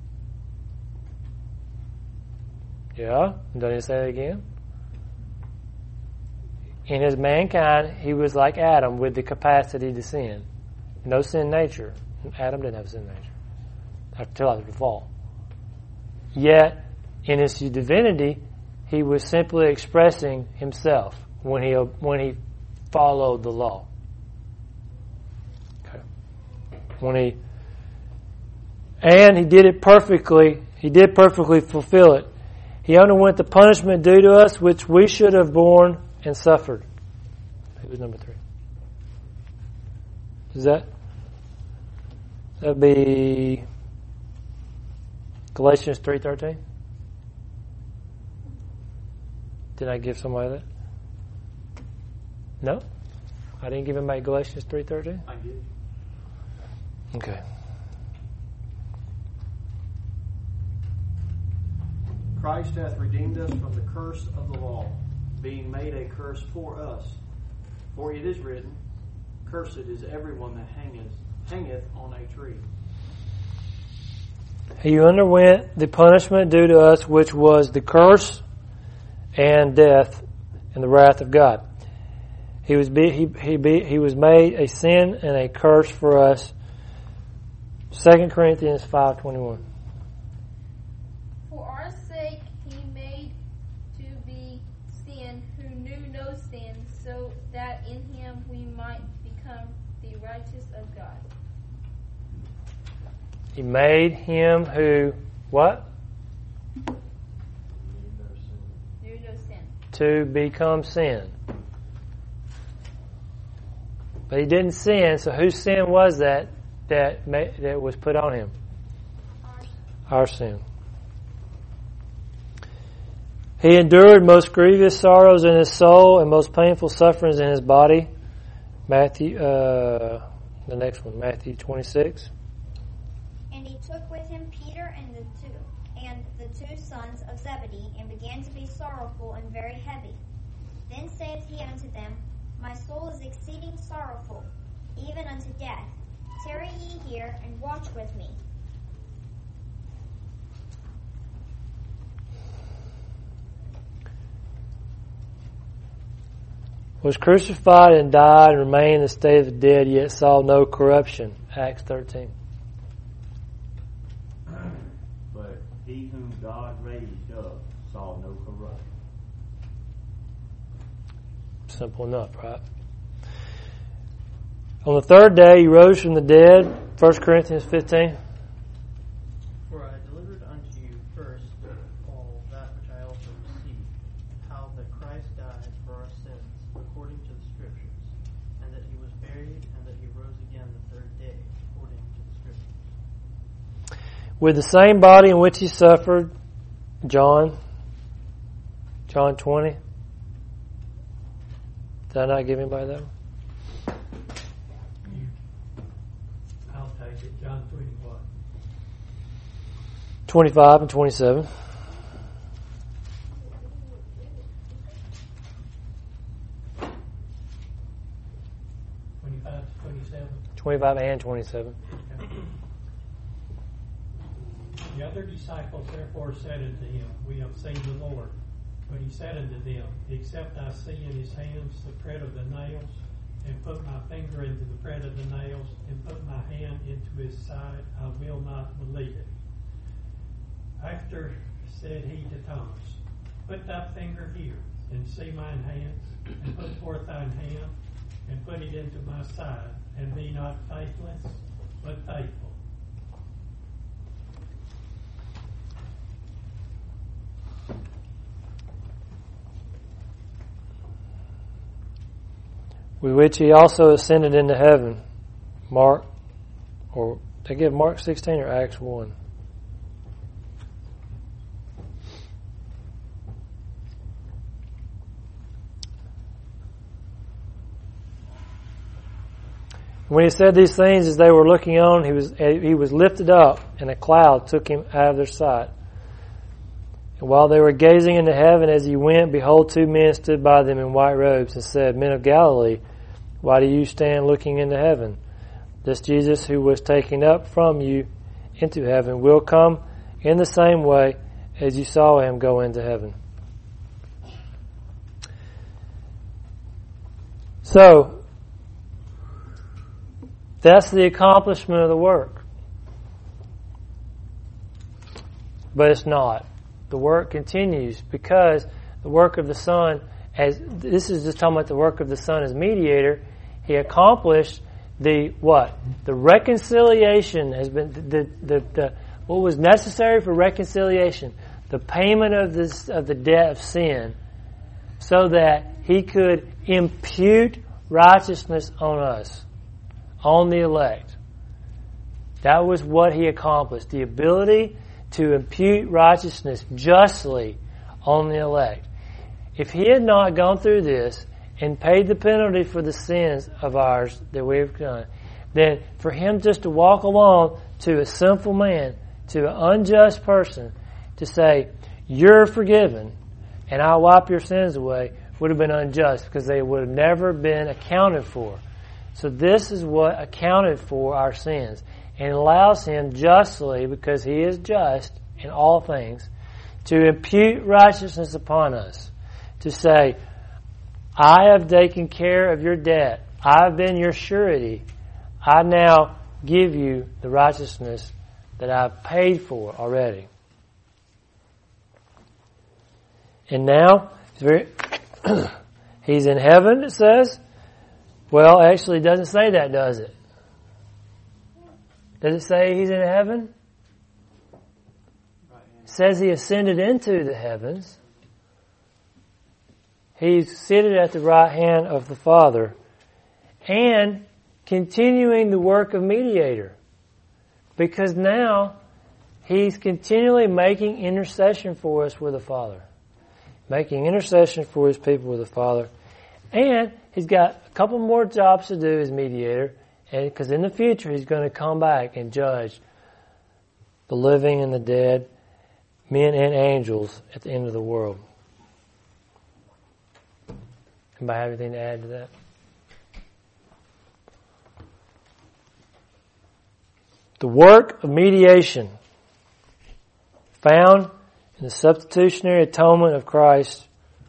Yeah, don't you say it again? In His mankind, He was like Adam with the capacity to sin. No sin nature. Adam didn't have a sin nature until after the fall. Yet, in His divinity, He was simply expressing Himself when He when He followed the law. Okay. When He and He did it perfectly. He did perfectly fulfill it. He underwent the punishment due to us, which we should have borne and suffered. Who was number three? Is that? That'd be Galatians three thirteen. Did I give somebody that? No, I didn't give anybody Galatians three thirteen. I did. Okay. Christ hath redeemed us from the curse of the law, being made a curse for us. For it is written, cursed is everyone that hangeth hangeth on a tree. He underwent the punishment due to us, which was the curse and death and the wrath of God. He was be, he he be, he was made a sin and a curse for us. Second Corinthians five twenty one. For our sake He made to be sin who knew no sin, so that in Him we might become the righteous of God. He made Him who what? Knew no sin. To become sin. But He didn't sin, so whose sin was that that made, that was put on Him? Our sin. He endured most grievous sorrows in His soul and most painful sufferings in His body. Matthew, uh, the next one, Matthew twenty-six. And He took with Him Peter and the two and the two sons of Zebedee, and began to be sorrowful and very heavy. Then saith He unto them, My soul is exceeding sorrowful, even unto death. Tarry ye here, and watch with me. Was crucified and died and remained in the state of the dead, yet saw no corruption. Acts thirteen. But He whom God raised up saw no corruption. Simple enough, right? On the third day, he rose from the dead. First Corinthians fifteen. For I delivered unto you first all that which I also received, how that Christ died for our sins, according to the Scriptures, and that he was buried, and that he rose again the third day, according to the Scriptures. With the same body in which he suffered, John, John twenty. Did I not give anybody that one? I'll take it. John twenty what? twenty-five and twenty-seven. twenty-five to twenty-seven. twenty-five and twenty-seven. Okay. The other disciples therefore said unto him, We have seen the Lord. But he said unto them, Except I see in his hands the print of the nails, and put my finger into the print of the nails, and put my hand into his side, I will not believe it. After said he to Thomas, Put thy finger here, and see mine hands, and put forth thine hand, and put it into my side, and be not faithless, but faithful. With which he also ascended into heaven. Mark, or they give Mark sixteen or Acts one? When he said these things, as they were looking on, he was he was lifted up, and a cloud took him out of their sight. And while they were gazing into heaven as he went, behold, two men stood by them in white robes and said, Men of Galilee, why do you stand looking into heaven? This Jesus who was taken up from you into heaven will come in the same way as you saw him go into heaven. So, that's the accomplishment of the work. But it's not. The work continues because the work of the Son, as this is just talking about the work of the Son as mediator, he accomplished the what? The reconciliation has been the the, the what was necessary for reconciliation, the payment of this of the debt of sin, so that he could impute righteousness on us, on the elect. That was what he accomplished. The ability to impute righteousness justly on the elect. If he had not gone through this and paid the penalty for the sins of ours that we've done, then for him just to walk along to a sinful man, to an unjust person, to say, you're forgiven and I'll wipe your sins away, would have been unjust because they would have never been accounted for. So this is what accounted for our sins and allows him justly, because he is just in all things, to impute righteousness upon us. To say, I have taken care of your debt. I've been your surety. I now give you the righteousness that I've paid for already. And now, he's in heaven, it says. Well, actually, it doesn't say that, does it? Does it say he's in heaven? It says he ascended into the heavens. He's seated at the right hand of the Father and continuing the work of mediator. Because now he's continually making intercession for us with the Father. Making intercession for his people with the Father. And he's got a couple more jobs to do as mediator, and because in the future he's going to come back and judge the living and the dead, men and angels at the end of the world. Anybody have anything to add to that? The work of mediation found in the substitutionary atonement of Christ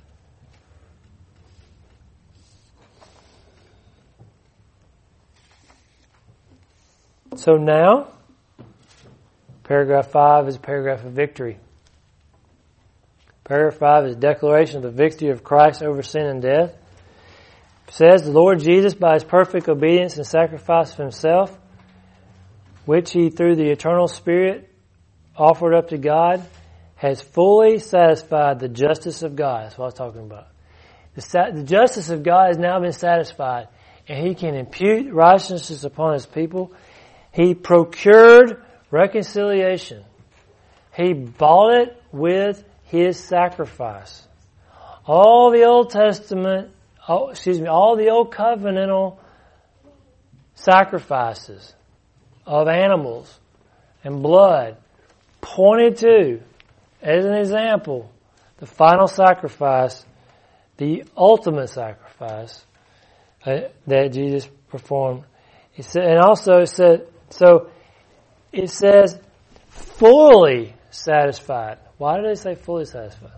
So now, paragraph five is a paragraph of victory. Paragraph five is a declaration of the victory of Christ over sin and death. says, the Lord Jesus, by His perfect obedience and sacrifice of Himself, which He through the eternal Spirit offered up to God, has fully satisfied the justice of God. That's what I was talking about. The, the justice of God has now been satisfied, and He can impute righteousness upon His people. He procured reconciliation. He bought it with His sacrifice. All the Old Testament, oh, excuse me, all the Old Covenantal sacrifices of animals and blood pointed to, as an example, the final sacrifice, the ultimate sacrifice uh, that Jesus performed. He said, and also it said, so it says fully satisfied. Why did it say fully satisfied?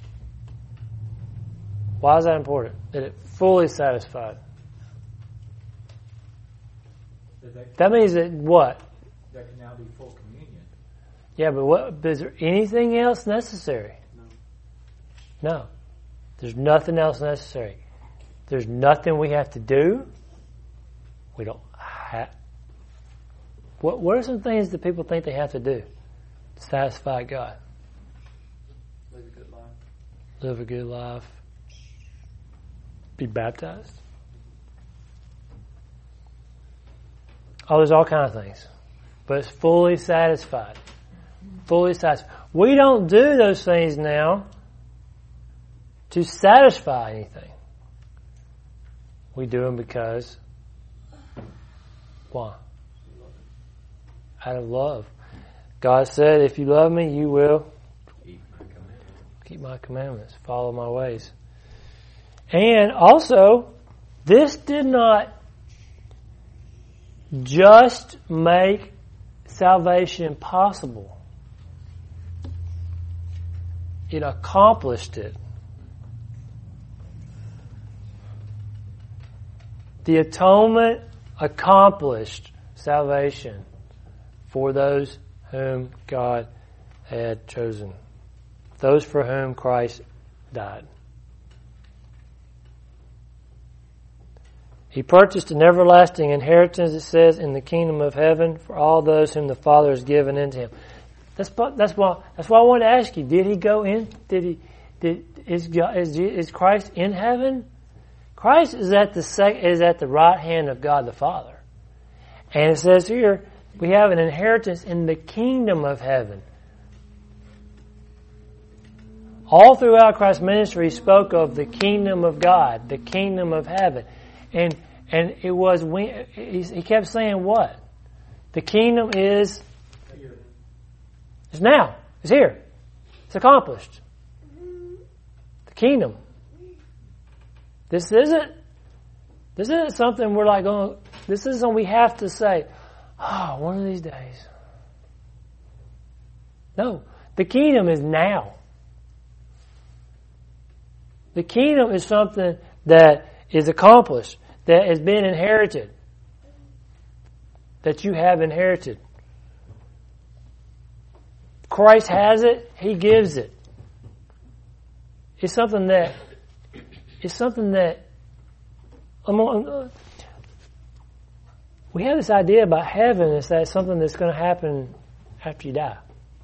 Why is that important? That it fully satisfied. That means that what? That can now be full communion. Yeah, but what? But is there anything else necessary? No. No. There's nothing else necessary. There's nothing we have to do. We don't have. What? What are some things that people think they have to do to satisfy God? Live a good life. Live a good life. Be baptized. Oh, there's all kinds of things. But it's fully satisfied. Fully satisfied. We don't do those things now to satisfy anything. We do them because, why? Out of love. God said, if you love me, you will keep my commandments. Keep my commandments. Follow my ways. And also, this did not just make salvation possible. It accomplished it. The atonement accomplished salvation for those whom God had chosen. Those for whom Christ died. He purchased an everlasting inheritance, it says, in the kingdom of heaven for all those whom the Father has given into Him. That's that's why that's why I wanted to ask you: did He go in? Did He? Did is is is Christ in heaven? Christ is at the sec, is at the right hand of God the Father, and it says here we have an inheritance in the kingdom of heaven. All throughout Christ's ministry, He spoke of the kingdom of God, the kingdom of heaven, and and it was when He kept saying what? The kingdom is. It's now. It's here. It's accomplished. The kingdom. This isn't. This isn't something we're like going. This isn't something we have to say. Oh, one of these days. No, the kingdom is now. The kingdom is something that is accomplished, that has been inherited, that you have inherited. Christ has it, He gives it. It's something that, it's something that, we have this idea about heaven is that it's something that's going to happen after you die.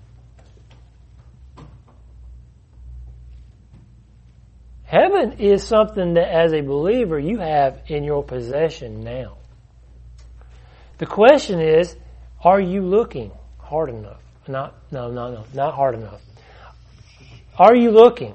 Heaven is something that as a believer you have in your possession now. The question is, are you looking hard enough? Not, no, no, no, not hard enough. Are you looking?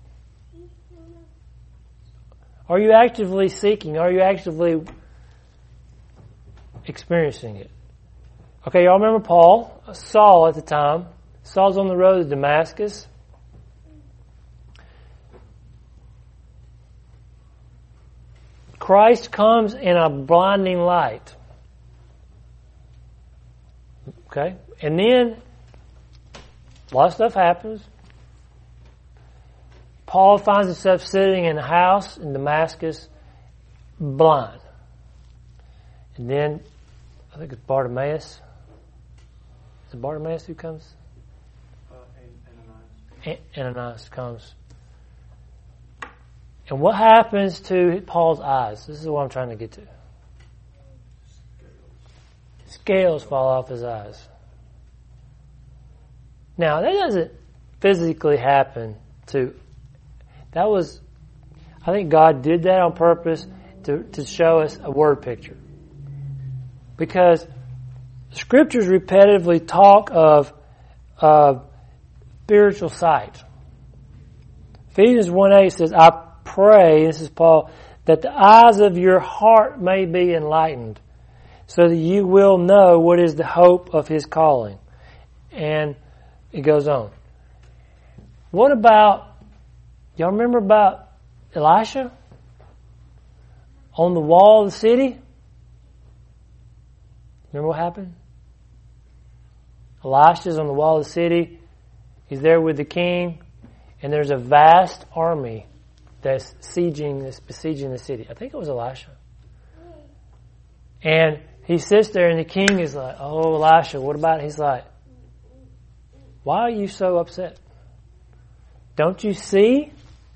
Are you actively seeking? Are you actively experiencing it? Okay, y'all remember Paul, Saul at the time. Saul's on the road to Damascus. Christ comes in a blinding light. Okay? And then a lot of stuff happens. Paul finds himself sitting in a house in Damascus, blind. And then, I think it's Bartimaeus. Is it Bartimaeus who comes? Uh, Ananias. Ananias comes. And what happens to Paul's eyes? This is what I'm trying to get to. Scales fall off his eyes. Now, that doesn't physically happen to, that was, I think God did that on purpose to, to show us a word picture. Because Scriptures repetitively talk of, of spiritual sight. Ephesians one eight says, I pray, this is Paul, that the eyes of your heart may be enlightened, so that you will know what is the hope of His calling. And it goes on. What about, y'all remember about Elisha? On the wall of the city? Remember what happened? Elisha's on the wall of the city. He's there with the king. And there's a vast army that's sieging, that's besieging the city. I think it was Elisha. And he sits there and the king is like, oh, Elisha, what about it? He's like, why are you so upset? Don't you see?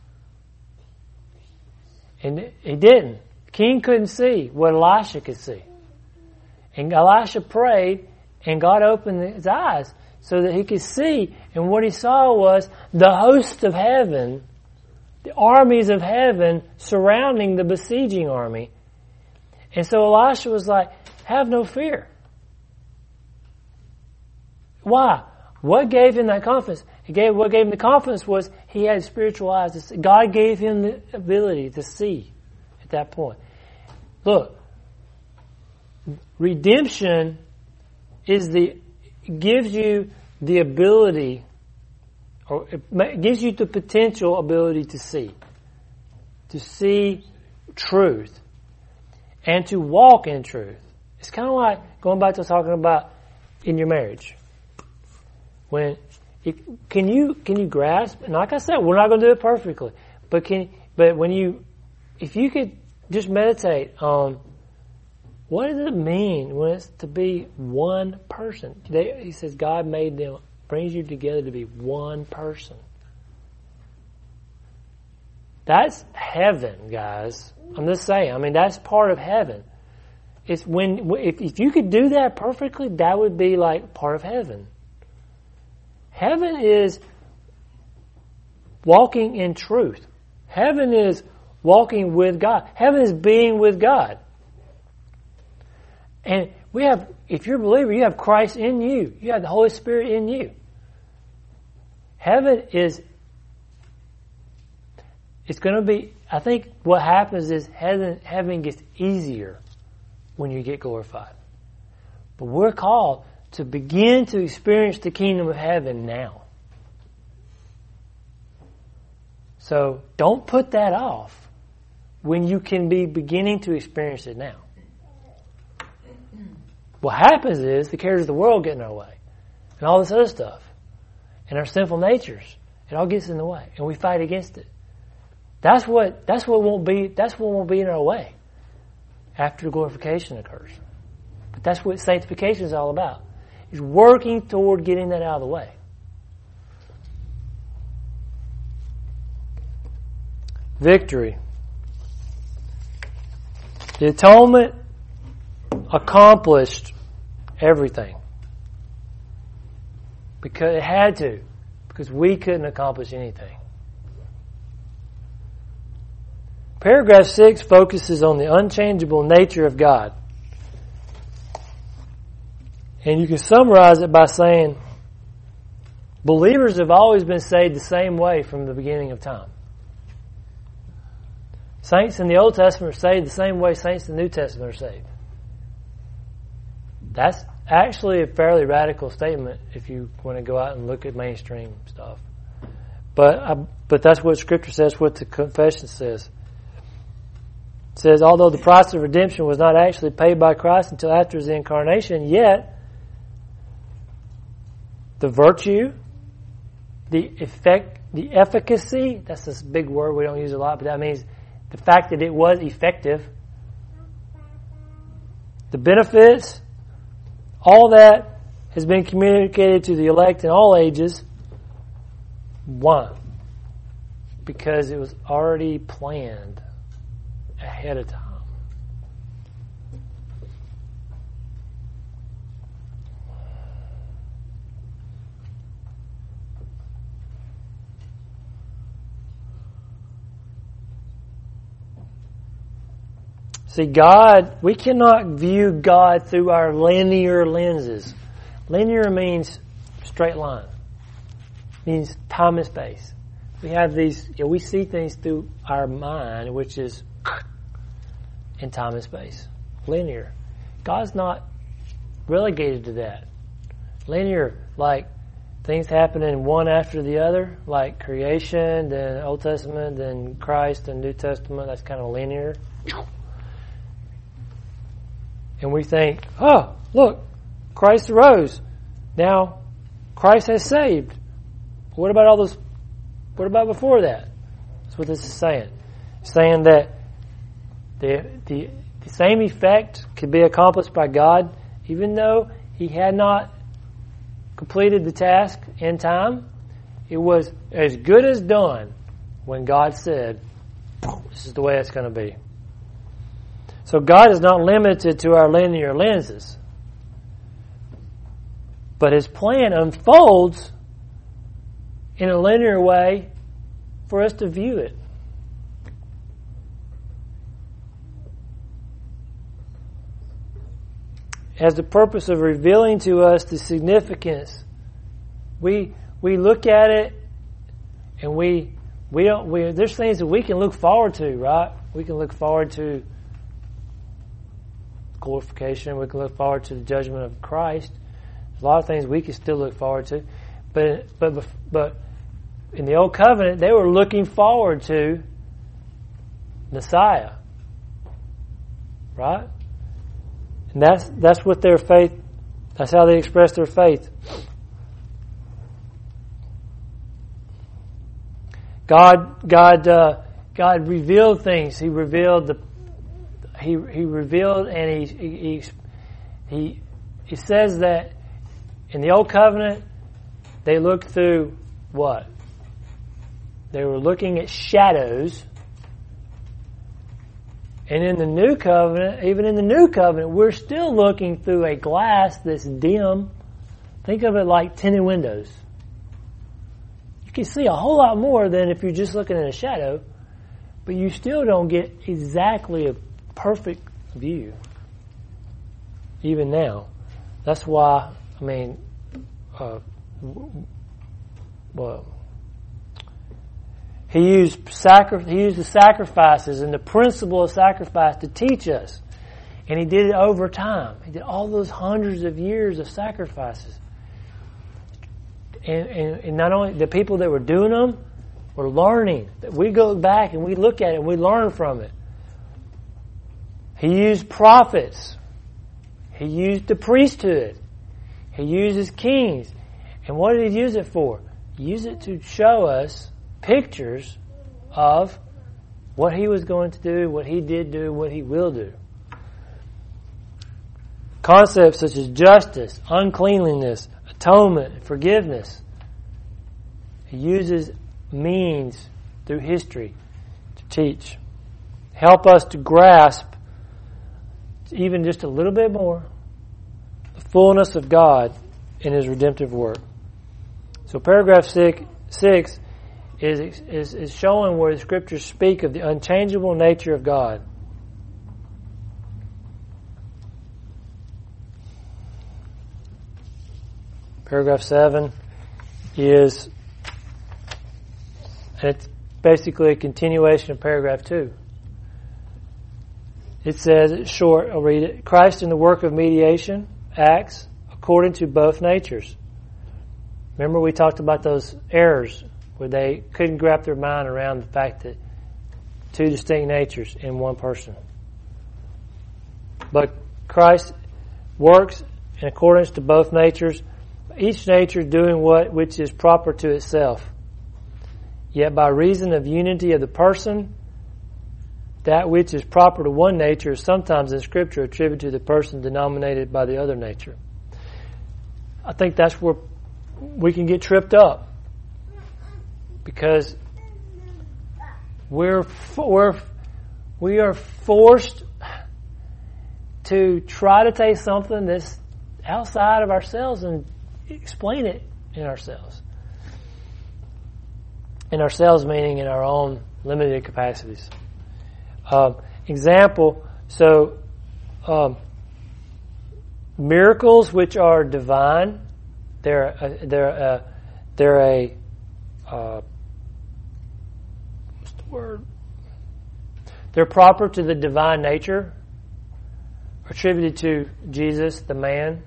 And he didn't. The king couldn't see what Elisha could see. And Elisha prayed and God opened his eyes so that he could see. And what he saw was the host of heaven, the armies of heaven surrounding the besieging army. And so Elisha was like, have no fear. Why? What gave him that confidence? He gave, what gave him the confidence was he had spiritual eyes to see. God gave him the ability to see at that point. Look, redemption is the, gives you the ability, or it gives you the potential ability to see. To see truth. And to walk in truth. It's kind of like going back to talking about in your marriage. When if, can you can you grasp? And like I said, we're not going to do it perfectly, but can but when you if you could just meditate on what does it mean when it's to be one person? They, he says God made them, brings you together to be one person. That's heaven, guys. I'm just saying. I mean, that's part of heaven. It's when if if you could do that perfectly, that would be like part of heaven. Heaven is walking in truth. Heaven is walking with God. Heaven is being with God. And we have, if you're a believer, you have Christ in you. You have the Holy Spirit in you. Heaven is, it's going to be, I think what happens is heaven, heaven gets easier when you get glorified. But we're called to begin to experience the kingdom of heaven now. So don't put that off when you can be beginning to experience it now. What happens is the cares of the world get in our way and all this other stuff and our sinful natures. It all gets in the way and we fight against it. That's what, that's what won't be, that's what won't be in our way after glorification occurs. But that's what sanctification is all about. It's working toward getting that out of the way. Victory. The atonement accomplished everything. Because it had to. Because we couldn't accomplish anything. Paragraph six focuses on the unchangeable nature of God. And you can summarize it by saying, believers have always been saved the same way from the beginning of time. Saints in the Old Testament are saved the same way saints in the New Testament are saved. That's actually a fairly radical statement if you want to go out and look at mainstream stuff. But I, but that's what Scripture says, what the confession says. It says, although the price of redemption was not actually paid by Christ until after His incarnation, yet the virtue, the effect, the efficacy, that's this big word we don't use a lot, but that means the fact that it was effective, the benefits, all that has been communicated to the elect in all ages. Why? because it was already planned ahead of time. See, God, we cannot view God through our linear lenses. Linear means straight line. Means time and space. We have these, you know, we see things through our mind, which is in time and space. Linear. God's not relegated to that. Linear, like things happening one after the other, like creation, then Old Testament, then Christ, and New Testament, that's kind of linear. And we think, oh, look, Christ arose. Now, Christ has saved. What about all those, what about before that? That's what this is saying. It's saying that the, the, the same effect could be accomplished by God, even though He had not completed the task in time. It was as good as done when God said, this is the way it's going to be. So God is not limited to our linear lenses. But His plan unfolds in a linear way for us to view it. It has the purpose of revealing to us the significance. We we look at it and we we don't we there's things that we can look forward to, right? We can look forward to glorification. We can look forward to the judgment of Christ. There's a lot of things we can still look forward to, but but but in the Old Covenant, they were looking forward to Messiah, right? And that's that's what their faith. That's how they expressed their faith. God God uh, God revealed things. He revealed the. He he revealed and he he he he says that in the Old Covenant they looked through what? They were looking at shadows. And in the New Covenant, even in the New Covenant, we're still looking through a glass that's dim. Think of it like tinted windows. You can see a whole lot more than if you're just looking at a shadow, but you still don't get exactly a perfect view, even now. That's why, I mean, uh, well, he used sacri- he used the sacrifices and the principle of sacrifice to teach us, and he did it over time. He did all those hundreds of years of sacrifices, and, and, and not only the people that were doing them were learning. That we go back and we look at it and we learn from it. He used prophets. He used the priesthood. He uses kings. And what did he use it for? He used it to show us pictures of what he was going to do, what he did do, what he will do. Concepts such as justice, uncleanliness, atonement, forgiveness. He uses means through history to teach. Help us to grasp even just a little bit more the fullness of God in His redemptive work. So paragraph six, six is, is, is showing where the Scriptures speak of the unchangeable nature of God. Paragraph seven is, and it's basically a continuation of paragraph two. It says, it's short, I'll read it. Christ in the work of mediation acts according to both natures. Remember we talked about those errors where they couldn't wrap their mind around the fact that two distinct natures in one person. But Christ works in accordance to both natures, each nature doing what which is proper to itself. Yet by reason of unity of the person, that which is proper to one nature is sometimes in Scripture attributed to the person denominated by the other nature. I think that's where we can get tripped up. Because we're we're we are forced to try to take something that's outside of ourselves and explain it in ourselves. In ourselves meaning in our own limited capacities. Um, example, so um, miracles which are divine, they're a, they're a, they're a uh, what's the word? They're proper to the divine nature, attributed to Jesus, the man,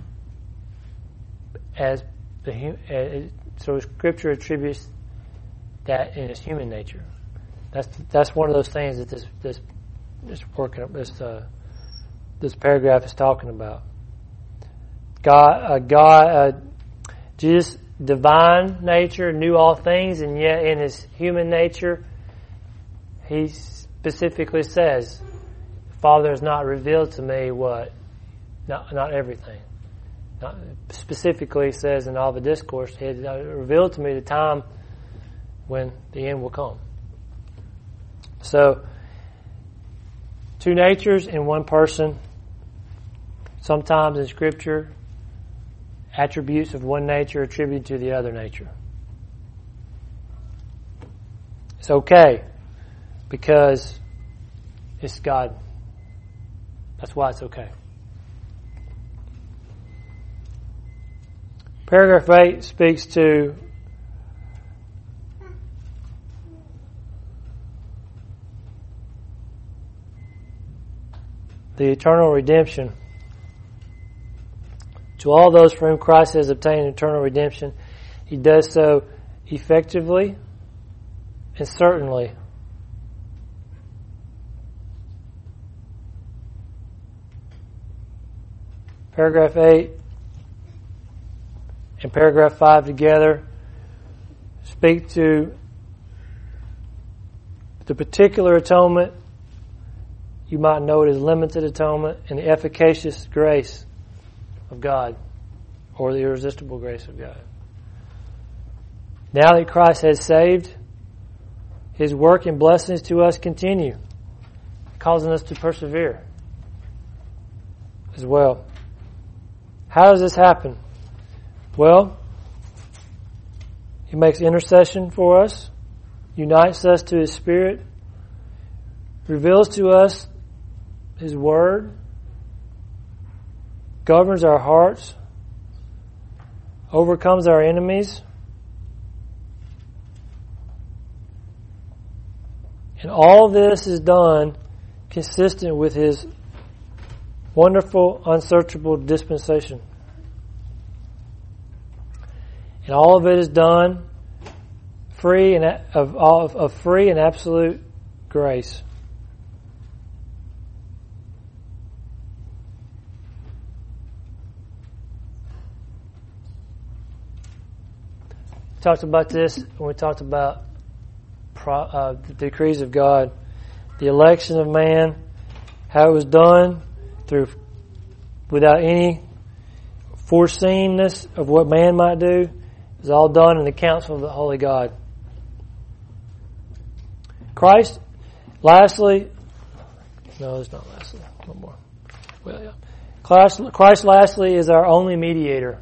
as the as, so Scripture attributes that in his human nature. That's that's one of those things that this this this working this uh, this paragraph is talking about. God, uh, God, uh, Jesus' divine nature knew all things, and yet in his human nature, he specifically says, "Father has not revealed to me what, not not everything." Not specifically says in all the discourse, he has revealed to me the time when the end will come. So, two natures in one person. Sometimes in Scripture, attributes of one nature attributed to the other nature. It's okay because it's God. That's why it's okay. Paragraph eight speaks to the eternal redemption. To all those for whom Christ has obtained eternal redemption, he does so effectively and certainly. Paragraph eight and paragraph five together speak to the particular atonement. You might know it as limited atonement and the efficacious grace of God, or the irresistible grace of God. Now that Christ has saved, his work and blessings to us continue, causing us to persevere as well. How does this happen? Well, he makes intercession for us, unites us to his Spirit, reveals to us his Word, governs our hearts, overcomes our enemies, and all this is done consistent with his wonderful, unsearchable dispensation. And all of it is done free and of, of, of free and absolute grace. We talked about this when we talked about pro, uh, the decrees of God, the election of man, how it was done through without any foreseenness of what man might do. It was all done in the counsel of the Holy God. Christ, lastly, no, it's not lastly. One more. Well, yeah. Christ, Christ, lastly, is our only mediator.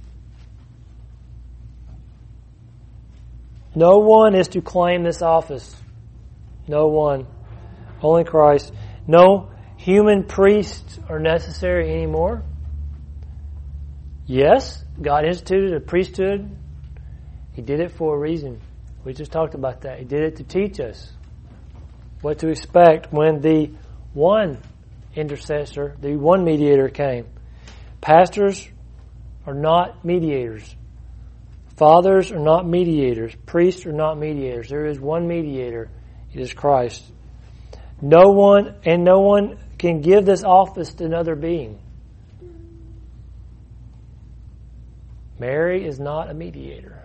No one is to claim this office. No one. Only Christ. No human priests are necessary anymore. Yes, God instituted a priesthood. He did it for a reason. We just talked about that. He did it to teach us what to expect when the one intercessor, the one mediator came. Pastors are not mediators. Fathers are not mediators. Priests are not mediators. There is one mediator. It is Christ. No one, and no one can give this office to another being. Mary is not a mediator.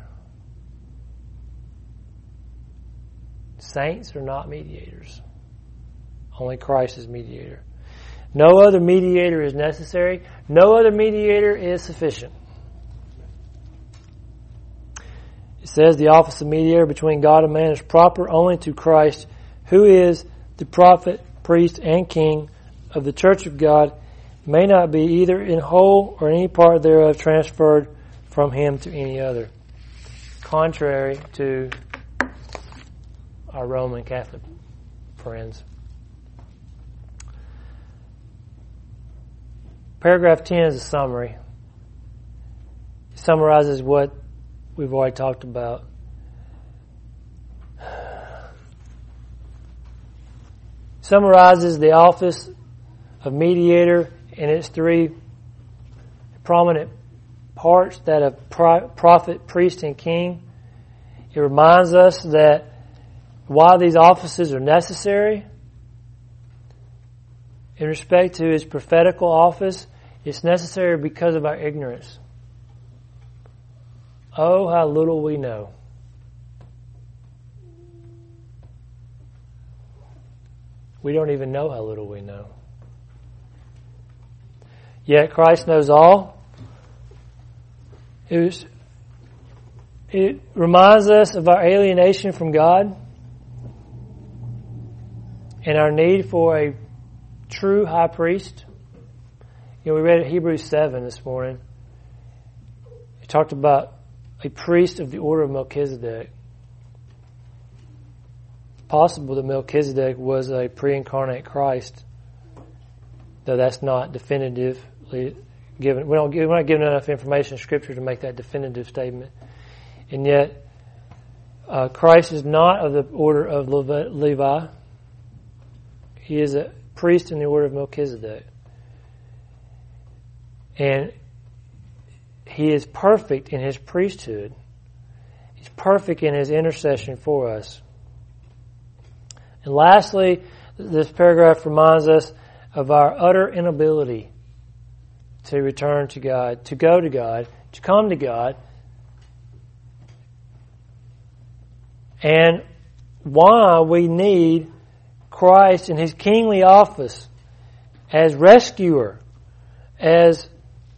Saints are not mediators. Only Christ is mediator. No other mediator is necessary. No other mediator is sufficient. It says the office of mediator between God and man is proper only to Christ, who is the prophet, priest, and king of the church of God, may not be either in whole or any part thereof transferred from him to any other. Contrary to our Roman Catholic friends. Paragraph ten is a summary. It summarizes what we've already talked about. Summarizes the office of mediator in its three prominent parts, that of prophet, priest, and king. It reminds us that while these offices are necessary, in respect to his prophetical office, it's necessary because of our ignorance. Oh, how little we know. We don't even know how little we know. Yet Christ knows all. It, was, it reminds us of our alienation from God and our need for a true high priest. You know, we read Hebrews seven this morning. It talked about a priest of the order of Melchizedek. It's possible that Melchizedek was a pre-incarnate Christ, though that's not definitively given. We don't, we're not given enough information in Scripture to make that definitive statement. And yet, uh, Christ is not of the order of Levi. He is a priest in the order of Melchizedek. And he is perfect in his priesthood. He's perfect in his intercession for us. And lastly, this paragraph reminds us of our utter inability to return to God, to go to God, to come to God, and why we need Christ in his kingly office as rescuer, as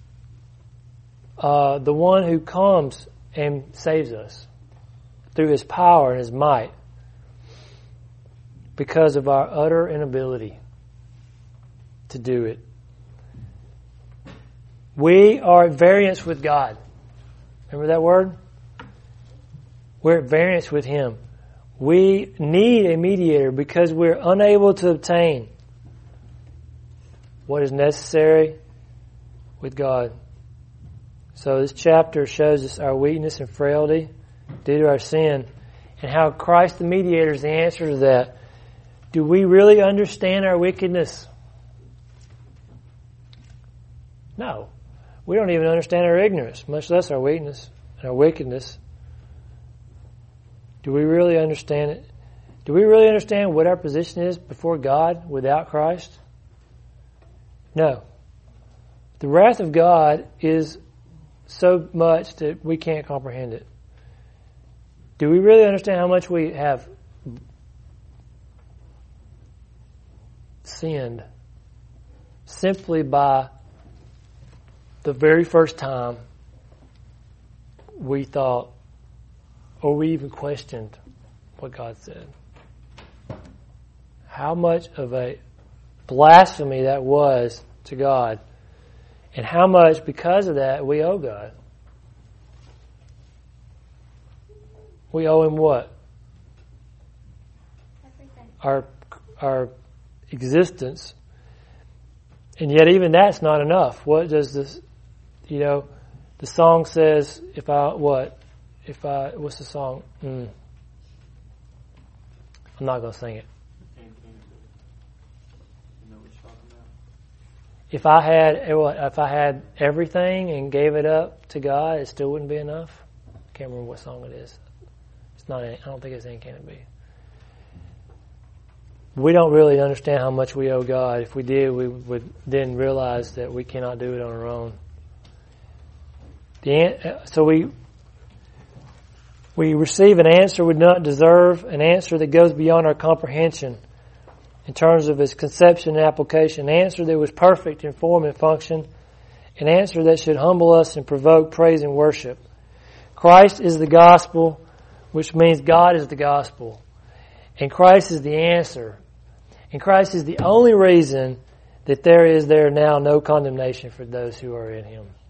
uh, the one who comes and saves us through his power and his might, because of our utter inability to do it. We are at variance with God. Remember that word? We're at variance with him. We need a mediator because we're unable to obtain what is necessary with God. So this chapter shows us our weakness and frailty due to our sin, and how Christ the mediator is the answer to that. Do we really understand our wickedness? No. We don't even understand our ignorance, much less our weakness and our wickedness. Do we really understand it? Do we really understand what our position is before God without Christ? No. The wrath of God is so much that we can't comprehend it. Do we really understand how much we have sinned simply by the very first time we thought, or we even questioned what God said? How much of a blasphemy that was to God, and how much because of that we owe God. We owe him what? Everything. Our our existence. And yet even that's not enough. What does this, you know, the song says, if I, what? If I, what's the song? Mm. I'm not going to sing it. If I had, if I had everything and gave it up to God, it still wouldn't be enough. I can't remember what song it is. It's not. I don't think it's "Ain't Can It Be." We don't really understand how much we owe God. If we did, we would then realize that we cannot do it on our own. The so we we receive an answer we do not deserve, an answer that goes beyond our comprehension in terms of its conception and application, an answer that was perfect in form and function, an answer that should humble us and provoke praise and worship. Christ is the gospel which means God is the gospel. And Christ is the answer. And Christ is the only reason that there is there now no condemnation for those who are in Him.